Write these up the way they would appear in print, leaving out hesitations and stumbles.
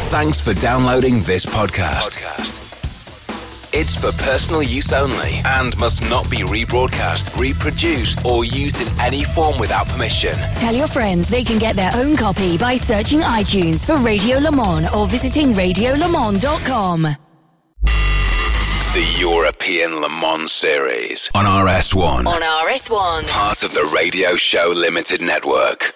Thanks for downloading this podcast. It's for personal use only and must not be rebroadcast, reproduced, or used in any form without permission. Tell your friends they can get their own copy by searching iTunes for Radio Le Mans or visiting radiolemans.com. The European Le Mans Series on RS1. On RS1. Part of the Radio Show Limited Network.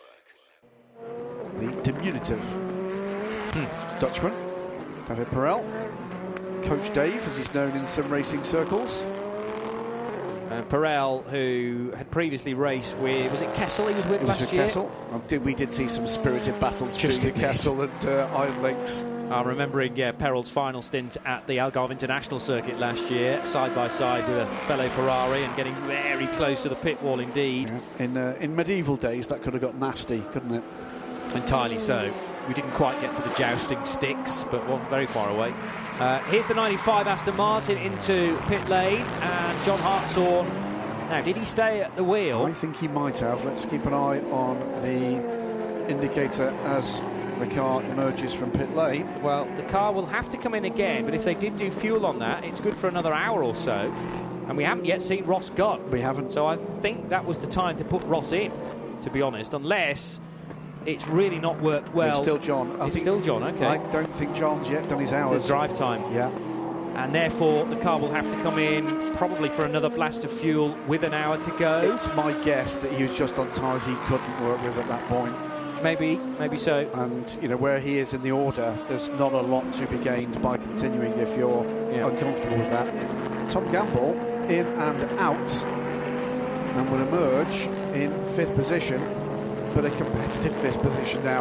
The diminutive Dutchman, David Perel. Coach Dave, as he's known in some racing circles. Perel, who had previously raced with, was it Kessel he was with last year? Kessel. We did see some spirited battles between Kessel and Iron Links. I'm remembering, Perel's final stint at the Algarve International Circuit last year, side by side with a fellow Ferrari and getting very close to the pit wall indeed. Yeah. In medieval days, that could have got nasty, couldn't it? Entirely so. We didn't quite get to the jousting sticks, but wasn't very far away. Here's the 95 Aston Martin into pit lane, and John Hartshorn. Now, did he stay at the wheel? I think he might have. Let's keep an eye on the indicator as the car emerges from pit lane. Well, the car will have to come in again, but if they did do fuel on that, it's good for another hour or so. And we haven't yet seen Ross Gunn. We haven't. So I think that was the time to put Ross in, to be honest, unless it's really not worked well. It's still John. It's still John, okay. I don't think John's yet done his hours. It's drive time. Yeah. And therefore, the car will have to come in probably for another blast of fuel with an hour to go. It's my guess that he was just on tyres he couldn't work with at that point. Maybe so. And, where he is in the order, there's not a lot to be gained by continuing if you're uncomfortable with that. Tom Gamble in and out and will emerge in 5th position, but a competitive 5th position now.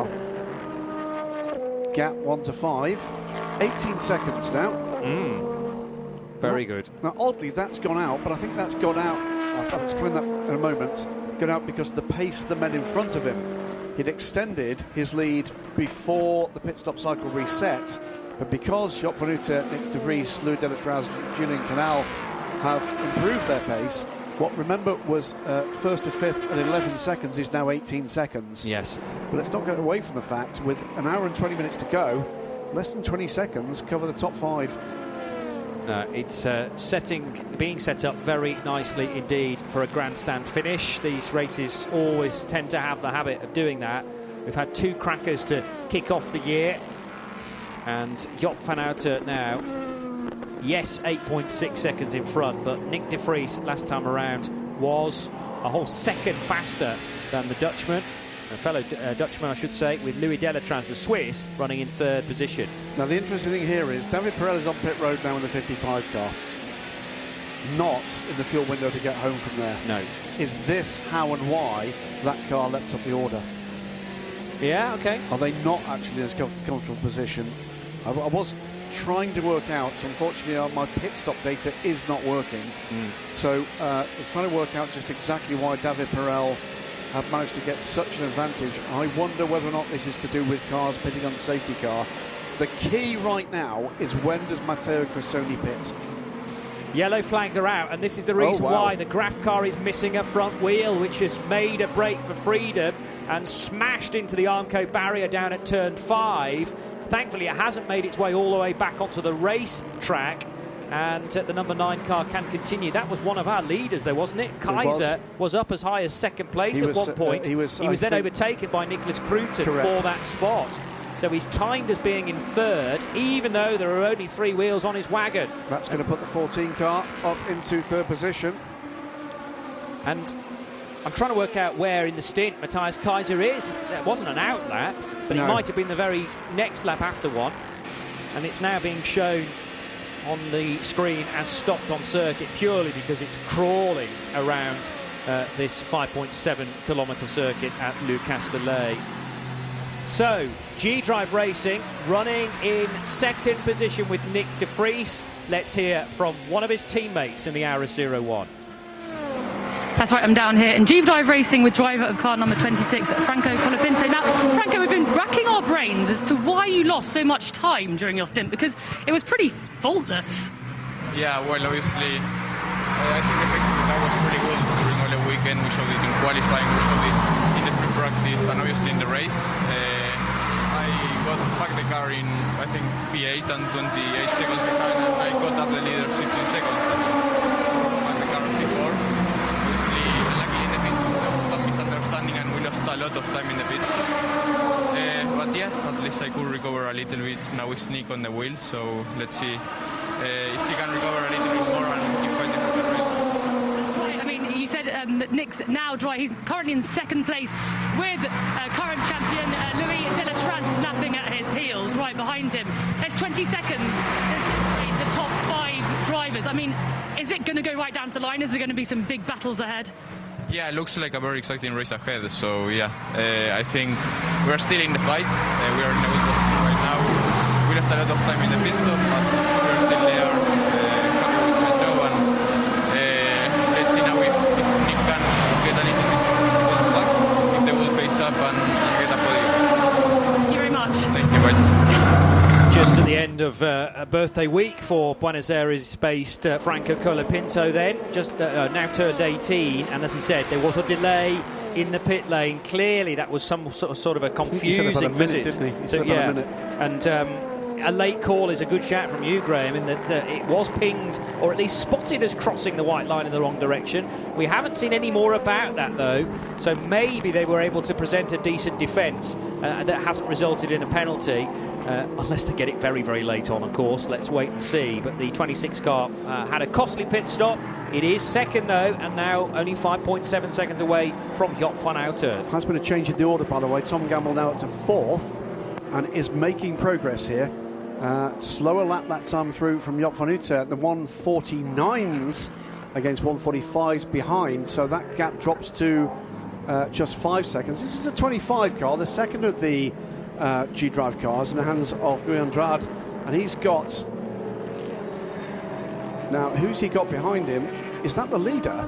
Gap 1 to 5, 18 seconds now. Very good. Now, oddly, that's gone out, but I think that's gone out. I'll explain that in a moment. Gone out because of the pace of the men in front of him. He'd extended his lead before the pit stop cycle reset, but because Joop van Uite, Nick de Vries, Louis Delatraz, Julian Canal have improved their pace, what remember was 1st to 5th at 11 seconds is now 18 seconds. Yes. But let's not get away from the fact, with an hour and 20 minutes to go, less than 20 seconds cover the top 5. It's being set up very nicely indeed for a grandstand finish. These races always tend to have the habit of doing that. We've had 2 crackers to kick off the year, and Joop van Uite now, yes, 8.6 seconds in front, but Nick de Vries last time around was a whole second faster than the Dutchman. A fellow Dutchman, I should say, with Louis Delatraz, the Swiss, running in 3rd position. Now, the interesting thing here is David Perel is on pit road now in the 55 car. Not in the fuel window to get home from there. No. Is this how and why that car leapt up the order? Yeah, okay. Are they not actually in a comfortable position? I was trying to work out, unfortunately my pit stop data is not working. So we're trying to work out just exactly why David Perel have managed to get such an advantage. I wonder whether or not this is to do with cars pitting on the safety car. The key right now is, when does Matteo Cressoni pit? Yellow flags are out, and this is the reason why the Graf car is missing a front wheel, which has made a break for freedom and smashed into the Armco barrier down at turn 5. Thankfully, it hasn't made its way all the way back onto the race track, and the number 9 car can continue. That was one of our leaders, though, wasn't it? Kaiser was up as high as 2nd place at one point. He was then overtaken by Nicholas Cruton for that spot. So he's timed as being in 3rd, even though there are only 3 wheels on his wagon. That's going to put the 14 car up into 3rd position. And I'm trying to work out where in the stint Matthias Kaiser is. There wasn't an out lap, but it might have been the very next lap after one. And it's now being shown on the screen as stopped on circuit, purely because it's crawling around this 5.7 kilometre circuit at Le Castellet. So, G-Drive Racing running in 2nd position with Nick de Vries. Let's hear from one of his teammates in the Aura 01. That's right, I'm down here in G-Drive Racing with driver of car number 26, Franco Colapinto. Now, Franco, we've been racking our brains as to why you lost so much time during your stint, because it was pretty faultless. Yeah, well, obviously, I think effectively that was pretty good during all the weekend. We showed it in qualifying, we showed it in the pre-practice, and obviously in the race. I got back the car in, I think, P8 and 28 seconds behind, and I got up the leader 15 seconds. And the car was P4. Obviously, luckily in the pit there was some misunderstanding and we lost a lot of time in the pit. But yeah, at least I could recover a little bit. Now we sneak on the wheel, so let's see if he can recover a little bit more and keep fighting for the race. That's right. I mean, you said that Nick's now dry. He's currently in second place with current champion Louis Delatraz snapping at his heels right behind him. There's 20 seconds. There's the top 5 drivers. I mean, is it going to go right down to the line? Is there going to be some big battles ahead? Yeah, it looks like a very exciting race ahead. So yeah, I think we're still in the fight. We are in the wheel right now. We lost a lot of time in the pit stop, but we're still there. Happy with the job, and let's see now if Nick can get a little bit more back, if they will pace up and get a podium. Thank you very much. Thank you, guys. Just at the end of a birthday week for Buenos Aires-based Franco Colapinto then, just now turned 18, and as he said, there was a delay in the pit lane. Clearly that was some sort of a confusing visit. Didn't he? He So, said about a minute. And a late call is a good shout from you, Graham, in that it was pinged, or at least spotted as crossing the white line in the wrong direction. We haven't seen any more about that, though, so maybe they were able to present a decent defence that hasn't resulted in a penalty. Unless they get it very, very late on, of course. Let's wait and see. But the 26 car had a costly pit stop. It is second, though, and now only 5.7 seconds away from Joop van Uitert. That's been a change in the order, by the way. Tom Gamble now to 4th and is making progress here. Slower lap that time through from Joop van Uitert. The 149s against 145s behind. So that gap drops to just 5 seconds. This is a 25 car, the second of the G-Drive cars in the hands of Rui Andrade, and he's got, now who's he got behind him? Is that the leader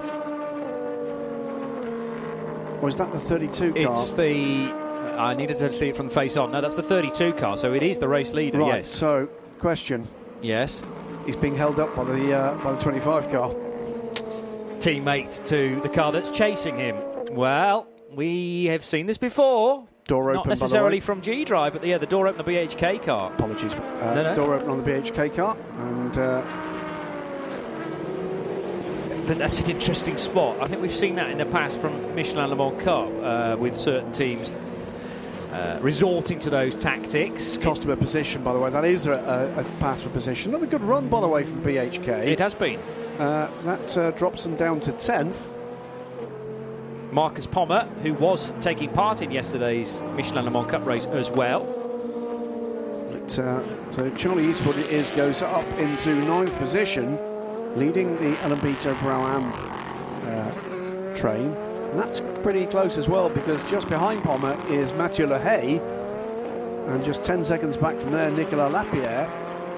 or is that the 32 car? It's the I needed to see it from the face on. No, that's the 32 car, so it is the race leader. Right, yes. so question, Yes, he's being held up by the 25 car, teammate to the car that's chasing him. Well, we have seen this before. door open, Not necessarily by the way. from G-Drive, but the door open the BHK car. Apologies. No. Door open on the BHK car, and That's an interesting spot. I think we've seen that in the past from Michelin Le Mans Cup with certain teams resorting to those tactics. cost him a position, by the way. That is a pass for position. Another good run, by the way, from BHK. It has been. That drops them down to 10th. Marcus Pommer, who was taking part in yesterday's Michelin Le Mans Cup race as well. But, so Charlie Eastwood goes up into 9th position, leading the Alambito Brauam train. And that's pretty close as well, because just behind Pommer is Mathieu Lehay, and just 10 seconds back from there, Nicolas Lapierre.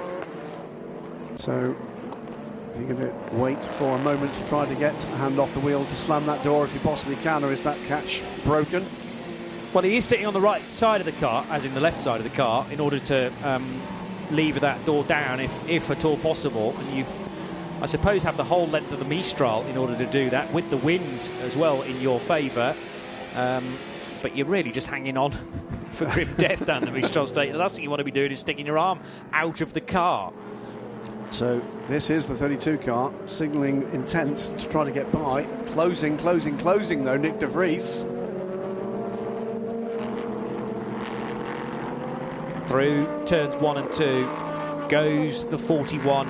So you're going to wait for a moment to try to get a hand off the wheel to slam that door if you possibly can, or is that catch broken? Well, he is sitting on the right side of the car, as in the left side of the car, in order to lever that door down if at all possible. And you, I suppose, have the whole length of the Mistral in order to do that, with the wind as well in your favour. But you're really just hanging on for grim death down the Mistral State. The last thing you want to be doing is sticking your arm out of the car. So this is the 32 car, signalling intent to try to get by. Closing though, Nick de Vries. Through turns 1 and 2 goes the 41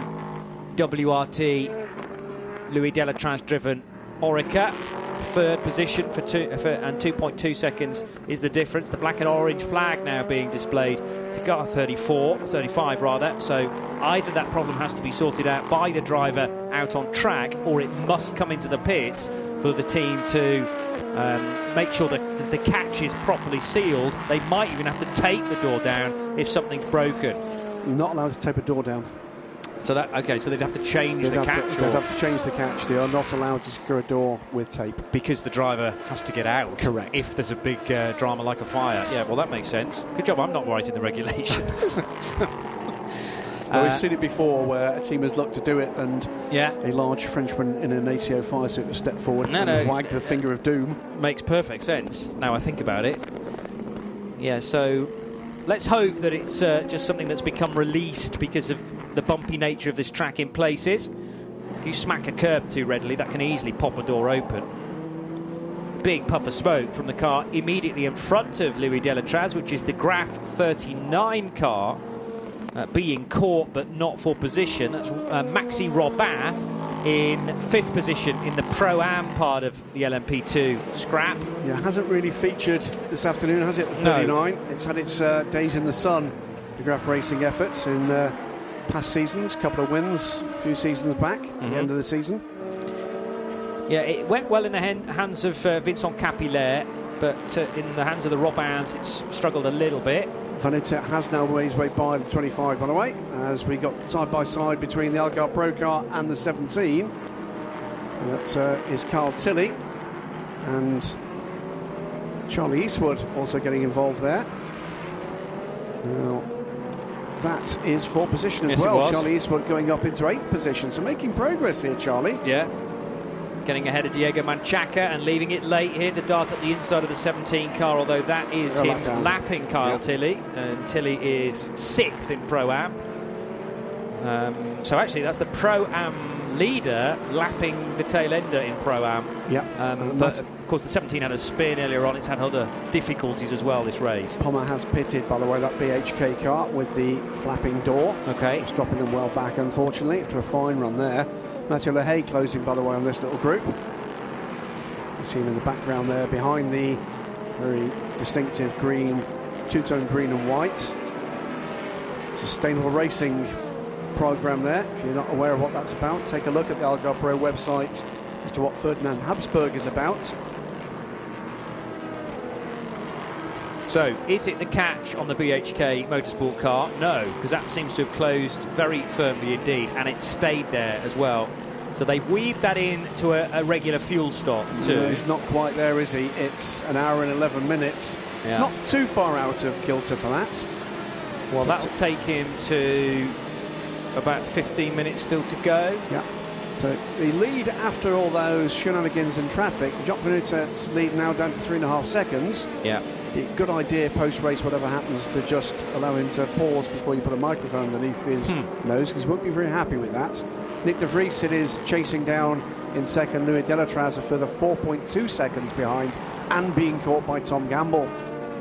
WRT Louis Delatraz driven Orica. Third position and 2.2 seconds is the difference. The black and orange flag now being displayed to car 35 rather. So either that problem has to be sorted out by the driver out on track, or it must come into the pits for the team to make sure that the catch is properly sealed. They might even have to tape the door down if something's broken. Not allowed to tape a door down. So they'd have to change the catch. They'd have to change the catch. They are not allowed to secure a door with tape. Because the driver has to get out. Correct. If there's a big drama like a fire. Yeah, well, that makes sense. Good job I'm not writing the regulations. Well, we've seen it before where a team has looked to do it and a large Frenchman in an ACO fire suit has stepped forward and wagged the finger of doom. Makes perfect sense, now I think about it. Yeah, so let's hope that it's just something that's become released because of the bumpy nature of this track in places. If you smack a curb too readily, that can easily pop a door open. Big puff of smoke from the car immediately in front of Louis Delatraz, which is the Graf 39 car, being caught but not for position. That's Maxi Robin in 5th position in the Pro-Am part of the LMP2 scrap. Yeah, hasn't really featured this afternoon, has it, the 39? No. It's had its days in the sun, the Graf Racing efforts in past seasons, a couple of wins a few seasons back, at the end of the season. Yeah, it went well in the hands of Vincent Capillaire, but in the hands of the Robins it's struggled a little bit. Van Uttert has now made his way by the 25, by the way, as we got side by side between the Algarve Pro car and the 17. That is Carl Tilley and Charlie Eastwood also getting involved there. Now, that is 4th position as well. Charlie Eastwood going up into 8th position, so making progress here, Charlie. Yeah. Getting ahead of Diego Manchaca and leaving it late here to dart up the inside of the 17 car, although that is him lapping Kyle Tilley, and Tilley is 6th in Pro-Am. So actually that's the Pro-Am leader lapping the tail ender in Pro-Am. But of course the 17 had a spin earlier on. It's had other difficulties as well this race. Pommer has pitted, by the way, that BHK car with the flapping door. Okay. It's dropping them well back, unfortunately, after a fine run there. Mathieu Lehay closing, by the way, on this little group. You see him in the background there behind the very distinctive green, two-tone green and white. Sustainable racing program there. If you're not aware of what that's about, take a look at the Algarve Pro website as to what Ferdinand Habsburg is about. So, is it the catch on the BHK Motorsport car? No, because that seems to have closed very firmly indeed, and it stayed there as well. So they've weaved that in to a regular fuel stop too. No, he's not quite there, is he? It's an hour and 11 minutes. Yeah. Not too far out of kilter for that. Well, that'll take him to about 15 minutes still to go. Yeah. So the lead after all those shenanigans in traffic, Jacques Van Uttert's lead now down to 3.5 seconds. Yeah. Good idea post-race, whatever happens, to just allow him to pause before you put a microphone underneath his nose, because he won't be very happy with that. Nick de Vries, it is chasing down in second. Louis Delatraz a further 4.2 seconds behind and being caught by Tom Gamble.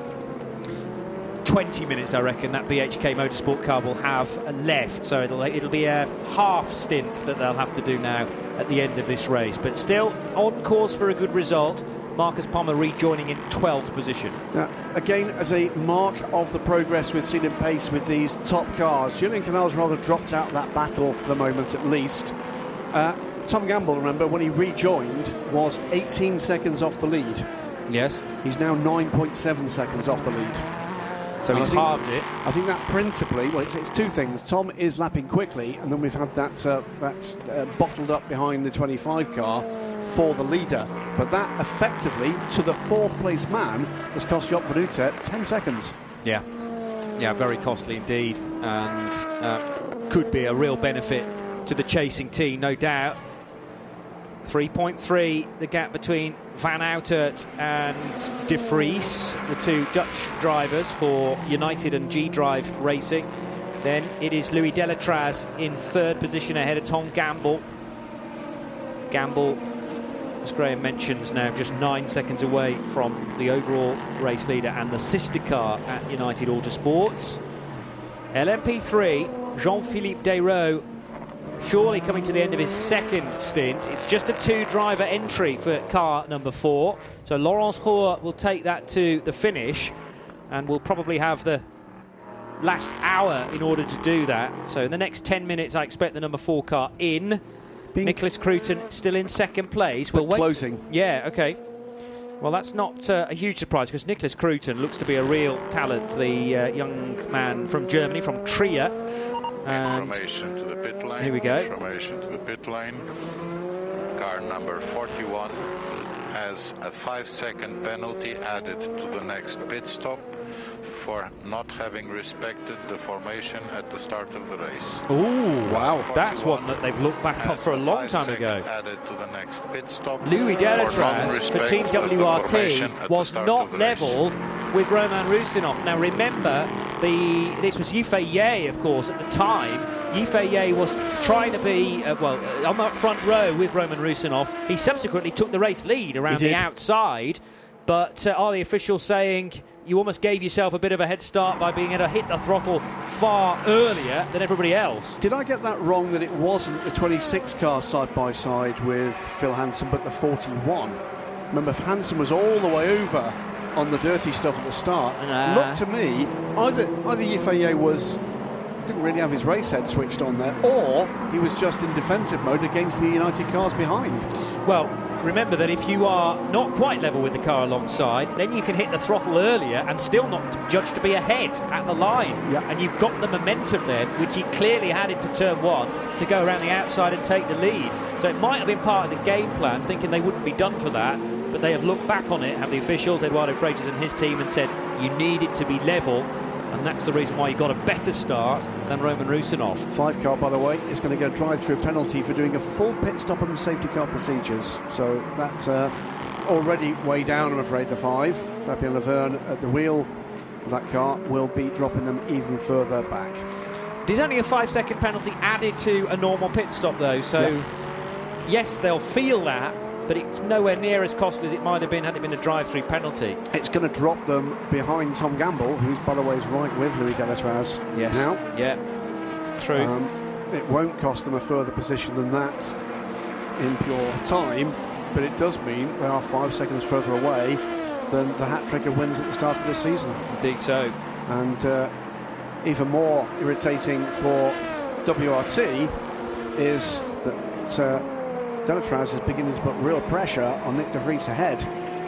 20 minutes, I reckon, that BHK Motorsport car will have left, so it'll be a half stint that they'll have to do now at the end of this race, but still on course for a good result. Marcus Pommer rejoining in 12th position. Now, again, as a mark of the progress we've seen in pace with these top cars, Julian Canals rather dropped out of that battle for the moment at least. Tom Gamble, remember, when he rejoined, was 18 seconds off the lead. Yes. He's now 9.7 seconds off the lead. So he's halved it. I think that principally, well, it's two things. Tom is lapping quickly, and then we've had that bottled up behind the 25 car for the leader. But that effectively, to the 4th place man, has cost Joop van Uttert 10 seconds. Yeah. Yeah, very costly indeed, and could be a real benefit to the chasing team, no doubt. 3.3 the gap between Van Uttert and de Vries, the two Dutch drivers for United and G-Drive Racing. Then it is Louis Delatraz in 3rd position ahead of Tom Gamble. Gamble, as Graham mentions, now just 9 seconds away from the overall race leader and the sister car at United Autosports. LMP3, Jean-Philippe Desraux, surely coming to the end of his 2nd stint. It's just a 2-driver entry for car number 4. So Laurence Roux will take that to the finish and will probably have the last hour in order to do that. So in the next 10 minutes, I expect the number 4 car in. Nicholas Cruton still in 2nd place. We'll wait. Closing. Yeah, OK. Well, that's not a huge surprise, because Nicholas Cruton looks to be a real talent, the young man from Germany, from Trier. And information to the pit lane. Here we go. Information to the pit lane. Car number 41 has a 5-second penalty added to the next pit stop for not having respected the formation at the start of the race. Ooh, wow. That's one that they've looked back on for a long time ago. Added to the next pit stop. Louis Delatraz for Team WRT was not level with Roman Rusinov. Now remember, this was Yifei Ye, of course, at the time. Yifei Ye was trying to be, on that front row with Roman Rusinov. He subsequently took the race lead around the outside. But are the officials saying you almost gave yourself a bit of a head start by being able to hit the throttle far earlier than everybody else? Did I get that wrong, that it wasn't the 26 car side-by-side with Phil Hansen, but the 41? Remember, Hansen was all the way over on the dirty stuff at the start. Looked to me, either Yifei Ye didn't really have his race head switched on there, or he was just in defensive mode against the United cars behind. Well, remember that if you are not quite level with the car alongside, then you can hit the throttle earlier and still not judged to be ahead at the line. Yep. And you've got the momentum then, which he clearly had into turn one, to go around the outside and take the lead. So it might have been part of the game plan, thinking they wouldn't be done for that, but they have looked back on it, have the officials, Eduardo Freitas and his team, and said you needed to be level. And that's the reason why you got a better start than Roman Rusinov. 5 car, by the way, is going to get a drive-through penalty for doing a full pit stop on safety car procedures. So that's already way down, I'm afraid, the 5. Fabien Laverne at the wheel of that car will be dropping them even further back. There's only a 5-second penalty added to a normal pit stop, though. So, yes, they'll feel that, but it's nowhere near as costly as it might have been had it been a drive-through penalty. It's going to drop them behind Tom Gamble, who's, by the way, is right with Louis Delatraz now. Yeah, true. It won't cost them a further position than that in pure time, but it does mean they are 5 seconds further away than the hat-trick of wins at the start of this season. Indeed so. And even more irritating for WRT is that Delatraz is beginning to put real pressure on Nick de Vries ahead.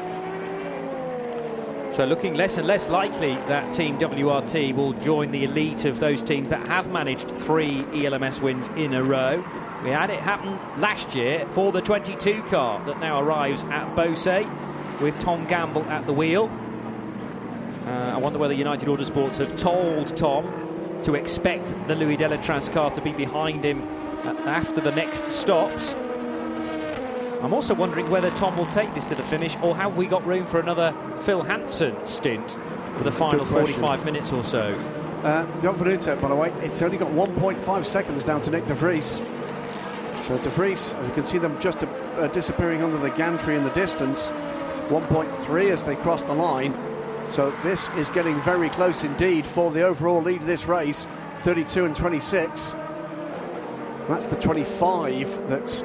So looking less and less likely that Team WRT will join the elite of those teams that have managed 3 ELMS wins in a row. We had it happen last year for the 22 car that now arrives at Beausset with Tom Gamble at the wheel. I wonder whether United Autosports have told Tom to expect the Louis Delatraz car to be behind him after the next stops. I'm also wondering whether Tom will take this to the finish, or have we got room for another Phil Hansen stint for the final 45 minutes or so? Jan van Uytert, by the way, it's only got 1.5 seconds down to Nick de Vries. So de Vries, you can see them just disappearing under the gantry in the distance. 1.3 as they cross the line. So this is getting very close indeed for the overall lead of this race, 32 and 26. That's the 25 that's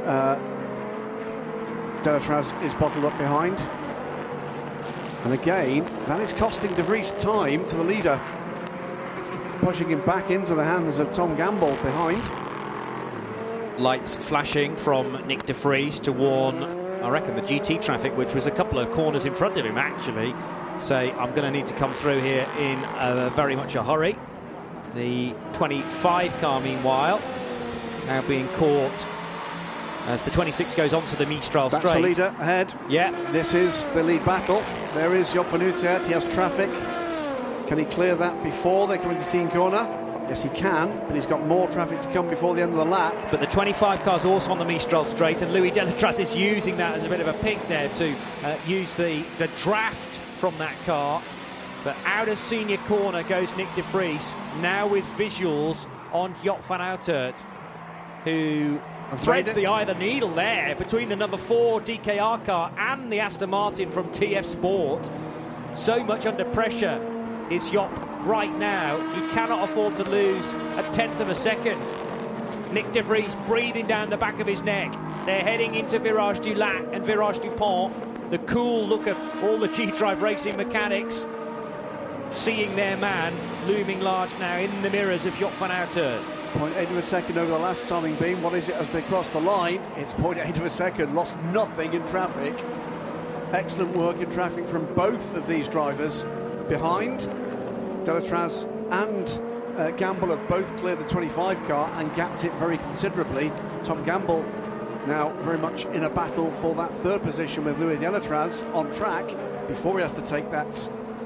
Delatraz is bottled up behind. And again, that is costing de Vries time to the leader, pushing him back into the hands of Tom Gamble behind. Lights flashing from Nick de Vries to warn, I reckon, the GT traffic, which was a couple of corners in front of him actually, say I'm going to need to come through here in very much a hurry. The 25 car, meanwhile, now being caught as the 26 goes on to the Mistral straight. That's the leader ahead. Yeah. This is the lead battle. There is Job van Uytert. He has traffic. Can he clear that before they come into Seen Corner? Yes, he can, but he's got more traffic to come before the end of the lap. But the 25 car's also on the Mistral straight, and Louis Delatraz is using that as a bit of a pick there to use the draft from that car. But out of senior corner goes Nick de Vries, now with visuals on Job van Uytert, who threads the eye of the needle there between the number 4 DKR car and the Aston Martin from TF Sport. So much under pressure is Job right now. He cannot afford to lose a tenth of a second. Nick de Vries breathing down the back of his neck. They're heading into Virage du Lac and Virage du Pont. The cool look of all the G-Drive racing mechanics seeing their man looming large now in the mirrors of Job van Uytert. 0.8 of a second over the last timing beam. What is it as they cross the line? It's 0.8 of a second. Lost nothing in traffic. Excellent work in traffic from both of these drivers. Behind, Delatraz and Gamble have both cleared the 25 car and gapped it very considerably. Tom Gamble now very much in a battle for that third position with Louis Delatraz on track before he has to take that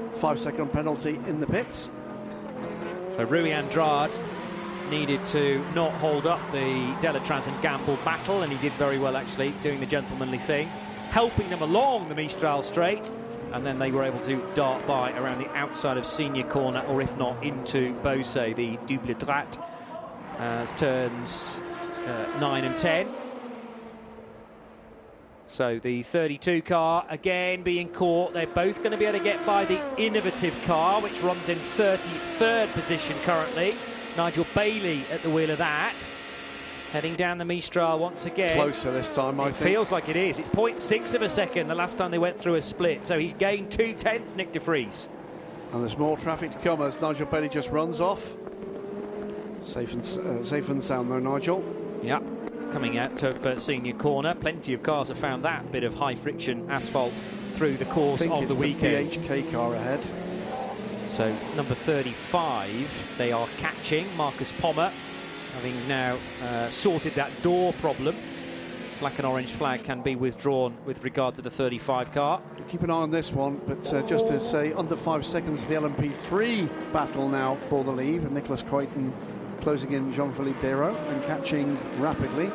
5-second penalty in the pits. So Rui Andrade needed to not hold up the Delatraz and Gamble battle, and he did very well actually, doing the gentlemanly thing, helping them along the Mistral straight, and then they were able to dart by around the outside of Senior Corner, or if not into Beausset, the Double Droite, as turns 9 and 10. So the 32 car again being caught. They're both going to be able to get by the innovative car, which runs in 33rd position currently. Nigel Bailey at the wheel of that. Heading down the Mistral once again. Closer this time, I think. It feels like it is. It's 0.6 of a second the last time they went through a split. So he's gained 2/10, Nick de Vries. And there's more traffic to come as Nigel Bailey just runs off. Safe and sound though, Nigel. Yeah. Coming out of Senior Corner. Plenty of cars have found that bit of high-friction asphalt through the course of the weekend. The PHK car ahead. So, number 35, they are catching Marcus Pommer, having now sorted that door problem. Black and orange flag can be withdrawn with regard to the 35 car. Keep an eye on this one, but just to say, under 5 seconds, the LMP3 battle now for the lead, and Nicholas Crichton closing in Jean-Philippe Desraux and catching rapidly.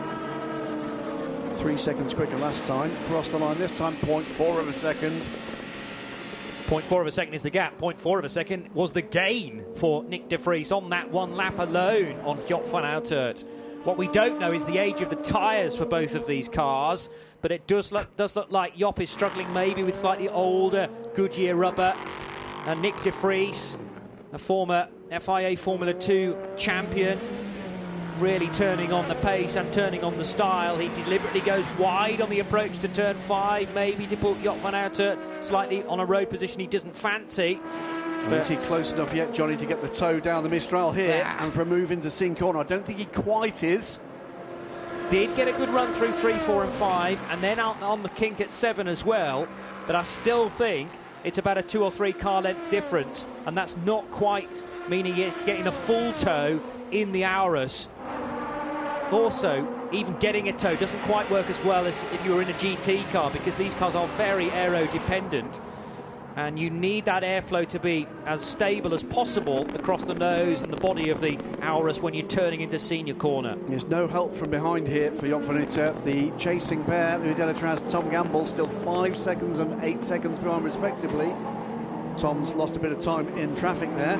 3 seconds quicker last time. Crossed the line this time, 0.4 of a second. 0.4 of a second is the gap. 0.4 of a second was the gain for Nick de Vries on that one lap alone on Joop van Uitert. What we don't know is the age of the tyres for both of these cars, but it does look like Joop is struggling maybe with slightly older Goodyear rubber. And Nick de Vries, a former FIA Formula 2 champion, really turning on the pace and turning on the style. He deliberately goes wide on the approach to turn 5, maybe to put Joop van Uitert slightly on a road position he doesn't fancy. Is he close enough yet, Johnny, to get the toe down the Mistral here and for a move into Senior Corner? I don't think he quite is. Did get a good run through 3, 4 and 5, and then out on the kink at 7 as well, but I still think it's about a 2 or 3 car length difference, and that's not quite meaning you're getting a full toe in the Aurus. Also, even getting a toe doesn't quite work as well as if you were in a GT car, because these cars are very aero dependent, and you need that airflow to be as stable as possible across the nose and the body of the Aurus when you're turning into Senior Corner. There's no help from behind here for Joop van Uitert. The chasing pair, Louis Delatraz and Tom Gamble, still 5 seconds and 8 seconds behind respectively. Tom's lost a bit of time in traffic there.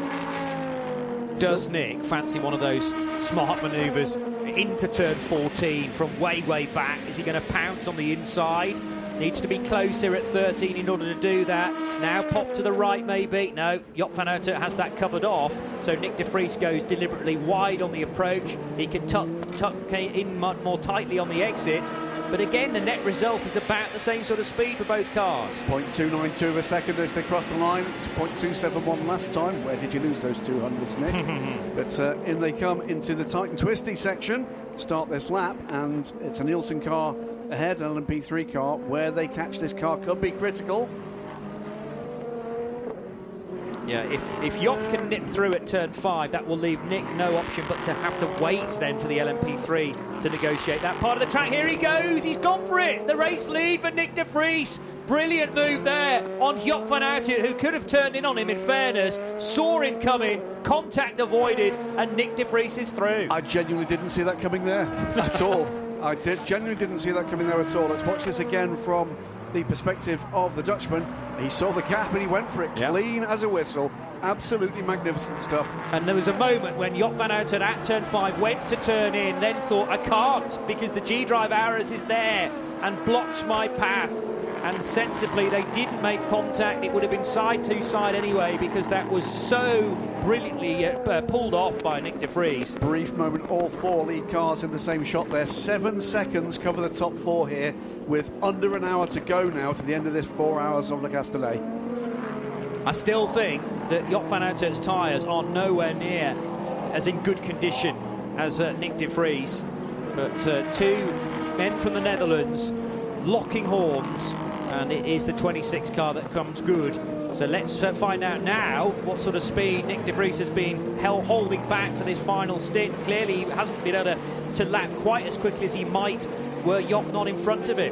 Does Nick fancy one of those smart manoeuvres into turn 14 from way, way back? Is he going to pounce on the inside? Needs to be close here at 13 in order to do that. Now pop to the right maybe. No, Joop van Uitert has that covered off. So Nick de Vries goes deliberately wide on the approach. He can tuck in more tightly on the exit. But again, the net result is about the same sort of speed for both cars. 0.292 of a second as they cross the line. 0.271 last time. Where did you lose those 200s, Nick? But in they come into the tight and twisty section. Start this lap, and it's a Nielsen car ahead, an LMP3 car. Where they catch this car could be critical. Yeah, if Joop can nip through at turn 5, that will leave Nick no option but to have to wait then for the LMP3 to negotiate that part of the track. Here he goes, he's gone for it. The race lead for Nick de Vries. Brilliant move there on Joop van Uitert, who could have turned in on him in fairness. Saw him coming, contact avoided, and Nick de Vries is through. I genuinely didn't see that coming there at all. I genuinely didn't see that coming there at all. Let's watch this again from the perspective of the Dutchman. He saw the gap and he went for it, clean as a whistle. Absolutely magnificent stuff. And there was a moment when Joop van Uitert at turn 5 went to turn in, then thought, I can't, because the G-Drive Aurus is there and blocks my path. And sensibly, they didn't make contact. It would have been side to side anyway, because that was so brilliantly pulled off by Nick de Vries. Brief moment, all 4 lead cars in the same shot there. 7 seconds cover the top 4 here, with under an hour to go now to the end of this 4 hours of Le Castellet. I still think that Joop van Uitert's tyres are nowhere near as in good condition as Nick de Vries. But 2 men from the Netherlands locking horns, and it is the 26 car that comes good. So let's find out now what sort of speed Nick de Vries has been holding back for this final stint. Clearly he hasn't been able to lap quite as quickly as he might were Joop not in front of him.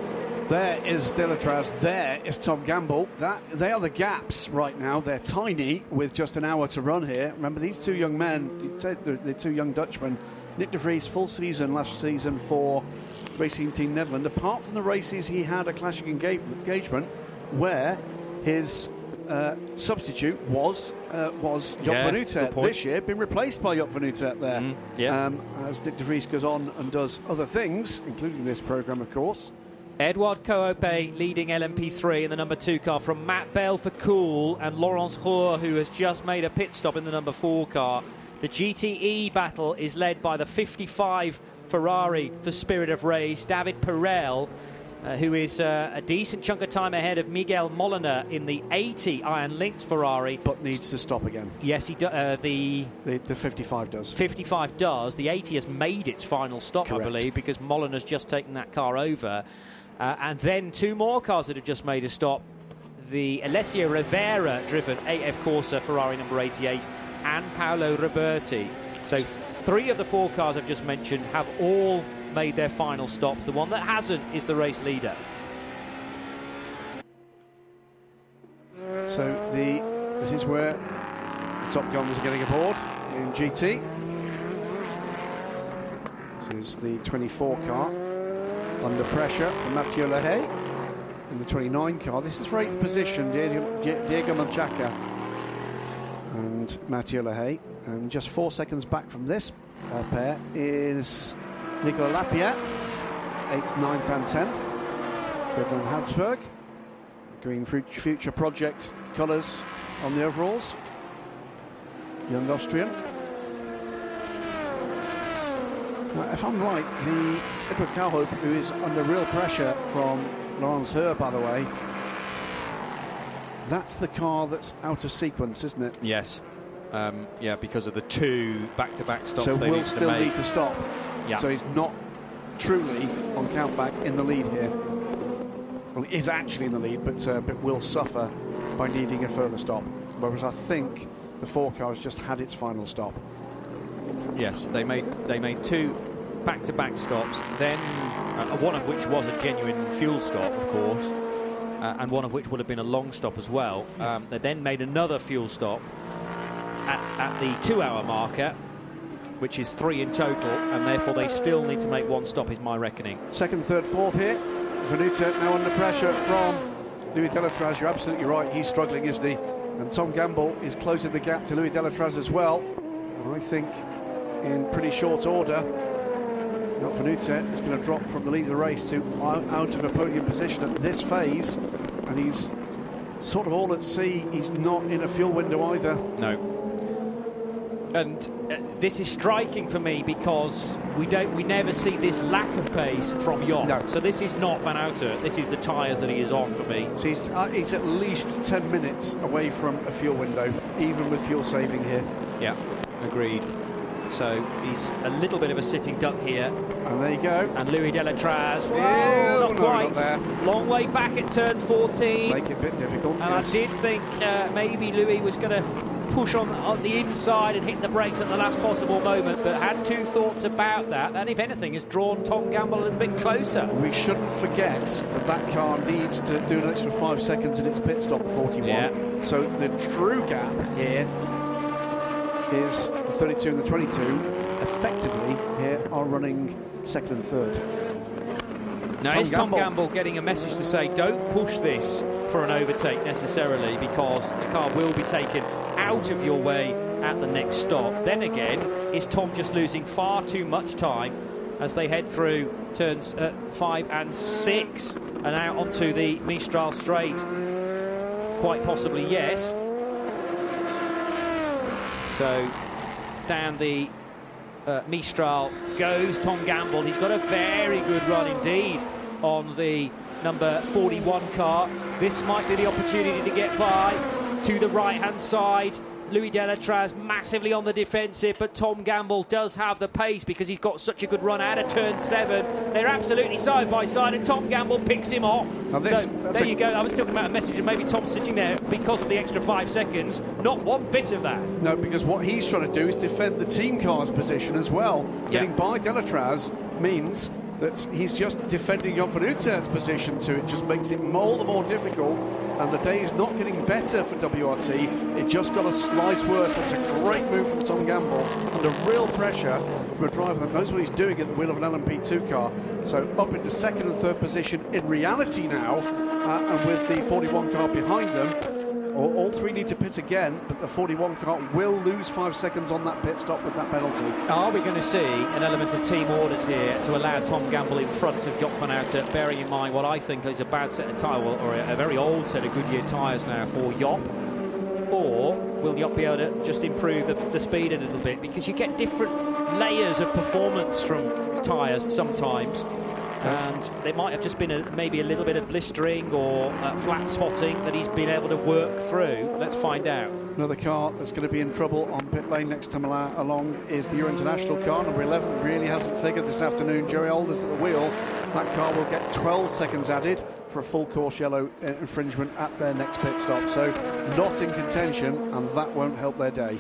There is Delatraz, there is Tom Gamble. They are the gaps right now. They're tiny with just an hour to run here. Remember, these two young men, you'd say the two young Dutchmen, Nick de Vries, full season last season for Racing Team Netherlands. Apart from the races, he had a clashing engagement where his substitute was Joop van Uitert this year, been replaced by Joop van Uitert there. As Nick de Vries goes on and does other things, including this programme, of course. Edouard Koope leading LMP3 in the number 2 car from Matt Bell for Cool and Laurence Rohr, who has just made a pit stop in the number 4 car. The GTE battle is led by the 55 Ferrari for Spirit of Race, David Pirel, who is a decent chunk of time ahead of Miguel Molina in the 80 Iron Lynx Ferrari. But needs to stop again. Yes, he the 55 does. 55 does. The 80 has made its final stop, correct, I believe, because Molina's just taken that car over. And then 2 more cars that have just made a stop. The Alessio Rivera-driven AF Corsa Ferrari number 88 and Paolo Roberti. So 3 of the 4 cars I've just mentioned have all made their final stops. The one that hasn't is the race leader. So this is where the top guns are getting aboard in GT. This is the 24 car under pressure from Mathieu Lahaye in the 29 car. This is for 8th position, Diego Menchaca and Mathieu Lahaye. And just 4 seconds back from this pair is Nicolas Lapierre, 8th, 9th and 10th. Ferdinand Habsburg, the Green Future Project colours on the overalls. Young Austrian. Now, if I'm right, the Edward Calhope, who is under real pressure from Laurence Rohr, by the way, that's the car that's out of sequence, isn't it? Yes. Because of the 2 back-to-back stops so they will need still to make. Need to stop. Yeah. So he's not truly on countback in the lead here. Well, he is actually in the lead, but will suffer by needing a further stop. Whereas I think the 4 car has just had its final stop. Yes, they made 2 back-to-back stops, then one of which was a genuine fuel stop, of course, and one of which would have been a long stop as well. They then made another fuel stop at the 2-hour marker, which is 3 in total, and therefore they still need to make 1 stop, is my reckoning. 2nd, 3rd, 4th here. Van Uitert now under pressure from Louis Delatraz. You're absolutely right, he's struggling, isn't he? And Tom Gamble is closing the gap to Louis Delatraz as well. And I think in pretty short order, Van Uitert is going to drop from the lead of the race to out of a podium position at this phase, and he's sort of all at sea. He's not in a fuel window either. No. And this is striking for me because we never see this lack of pace from Joop. No. So this is not Van Uitert. This is the tyres that he is on for me. So he's at least 10 minutes away from a fuel window, even with fuel saving here. Yeah, agreed. So he's a little bit of a sitting duck here. And there you go. And Louis Delatraz, not quite. Not there. Long way back at turn 14. Make it a bit difficult. And yes. I did think maybe Louis was going to push on the inside and hit the brakes at the last possible moment, but had 2 thoughts about that, and if anything has drawn Tom Gamble a little bit closer. We shouldn't forget that car needs to do an extra 5 seconds in its pit stop, the 41. Yeah. So the true gap here is the 32 and the 22. Effectively here are running 2nd and 3rd. Now is Tom Gamble getting a message to say don't push this for an overtake necessarily, because the car will be taken out of your way at the next stop. Then again, is Tom just losing far too much time as they head through turns 5 and 6 and out onto the Mistral Straight? Quite possibly, yes. So down the Mistral goes Tom Gamble. He's got a very good run indeed on the number 41 car. This might be the opportunity to get by to the right-hand side. Louis Delatraz massively on the defensive, but Tom Gamble does have the pace because he's got such a good run out of turn 7. They're absolutely side by side, and Tom Gamble picks him off. So there you go. I was talking about a message, and maybe Tom's sitting there because of the extra 5 seconds. Not one bit of that. No, because what he's trying to do is defend the team car's position as well. Getting by Delatraz means that he's just defending Joop van Uiter's position to it just makes it all the more difficult, and the day is not getting better for WRT. It just got a slice worse. That was a great move from Tom Gamble under real pressure from a driver that knows what he's doing at the wheel of an LMP2 car. So up into second and third position in reality now, and with the 41 car behind them. All three need to pit again, but the 41 car will lose 5 seconds on that pit stop with that penalty. Are we going to see an element of team orders here to allow Tom Gamble in front of Joop van Uiter, bearing in mind what I think is a bad set of tyres, or a very old set of Goodyear tyres now for Joop? Or will Joop be able to just improve the speed a little bit? Because you get different layers of performance from tyres sometimes. And there might have just been maybe a little bit of blistering or flat spotting that he's been able to work through. Let's find out. Another car that's going to be in trouble on pit lane next time along is the Euro International car. Number 11 really hasn't figured this afternoon. Joey Alders at the wheel. That car will get 12 seconds added for a full course yellow infringement at their next pit stop. So not in contention, and that won't help their day.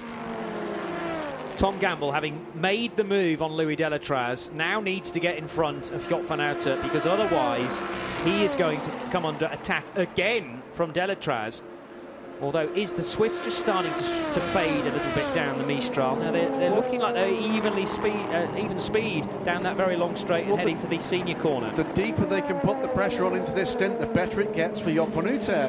Tom Gamble, having made the move on Louis Delatraz, now needs to get in front of Joop van Uiter, because otherwise he is going to come under attack again from Delatraz. Although, is the Swiss just starting to fade a little bit down the Mistral? Now they're looking like they're even speed down that very long straight and heading to the senior corner. The deeper they can put the pressure on into this stint, the better it gets for Joop van Uiter.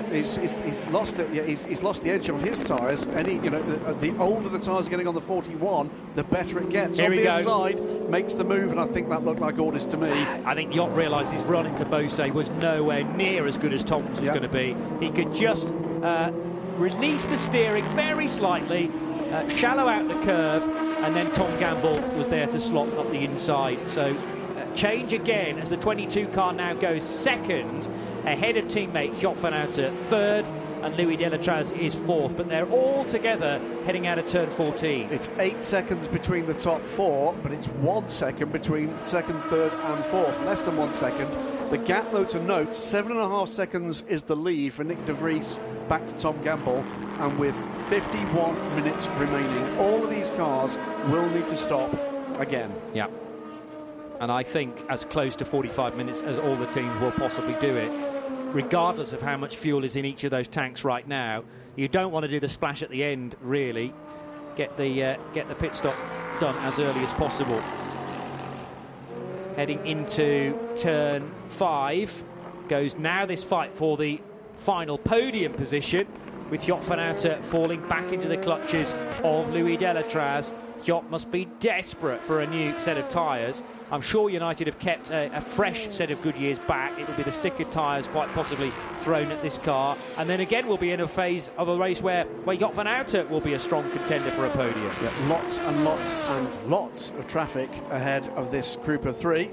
He's lost the edge on his tyres, and the older the tyres are getting on the 41, the better it gets. Here on we the go. inside, makes the move, and I think that looked like orders to me. I think Joop realised his run into Beausset was nowhere near as good as Tom's was going to be. He could just release the steering very slightly, shallow out the curve, and then Tom Gamble was there to slot up the inside. So change again as the 22 car now goes second, ahead of teammate Joop van Uiter third, and Louis Delatraz is fourth, but they're all together heading out of turn 14. It's 8 seconds between the top four, but it's 1 second between second, third and fourth, less than 1 second. The gap, though, to note, 7.5 seconds is the lead for Nick de Vries back to Tom Gamble, and with 51 minutes remaining, all of these cars will need to stop again. Yeah. And I think as close to 45 minutes as all the teams will possibly do it, regardless of how much fuel is in each of those tanks right now. You don't want to do the splash at the end, really. Get the pit stop done as early as possible. Heading into turn 5 goes now this fight for the final podium position, with Joop van Uiter falling back into the clutches of Louis Delatraz. Joop must be desperate for a new set of tyres. I'm sure United have kept a fresh set of Goodyears back. It will be the stickered tyres quite possibly thrown at this car. And then again we'll be in a phase of a race where Joop van Uiter will be a strong contender for a podium. Yeah, lots and lots and lots of traffic ahead of this group of three.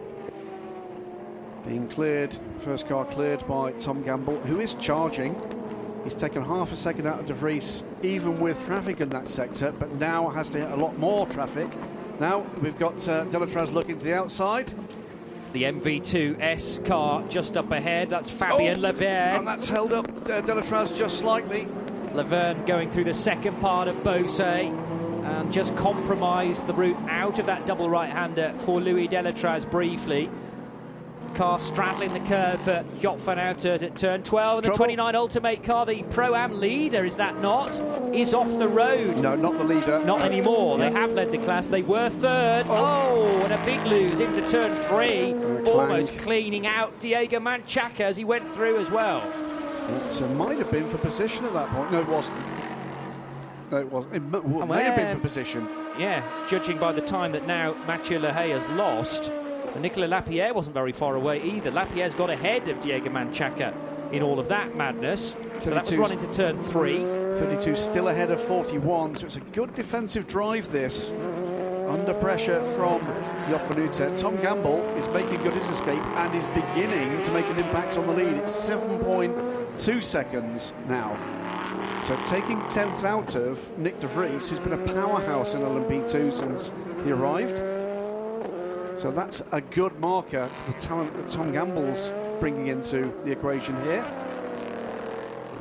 Being cleared, first car cleared by Tom Gamble, who is charging. He's taken half a second out of de Vries, even with traffic in that sector, but now has to hit a lot more traffic. Now we've got Delatraz looking to the outside. The MV2S car just up ahead. That's Fabien Laverne. And that's held up Delatraz just slightly. Laverne going through the second part of Beausset and just compromised the route out of that double right-hander for Louis Delatraz briefly. Car straddling the curve for Joop van Uiter at turn 12, and the 29 Ultimate car, the Pro-Am leader, is that not, is off the road. No, not the leader. Not anymore. They have led the class. They were third. And a big lose into turn 3, almost cleaning out Diego Manchaca as he went through as well. It might have been for position at that point. No, it wasn't. No, it wasn't. It may have been for position. Yeah, judging by the time that now Mathieu Lehay has lost. And Nicolas Lapierre wasn't very far away either. Lapierre's got ahead of Diego Manchaca in all of that madness. So that was run into turn 3. 32 still ahead of 41, so it's a good defensive drive this. Under pressure from Joop van Uiter. Tom Gamble is making good his escape and is beginning to make an impact on the lead. It's 7.2 seconds now. So taking tenths out of Nick de Vries, who's been a powerhouse in LMP2 since he arrived. So that's a good marker for the talent that Tom Gamble's bringing into the equation here.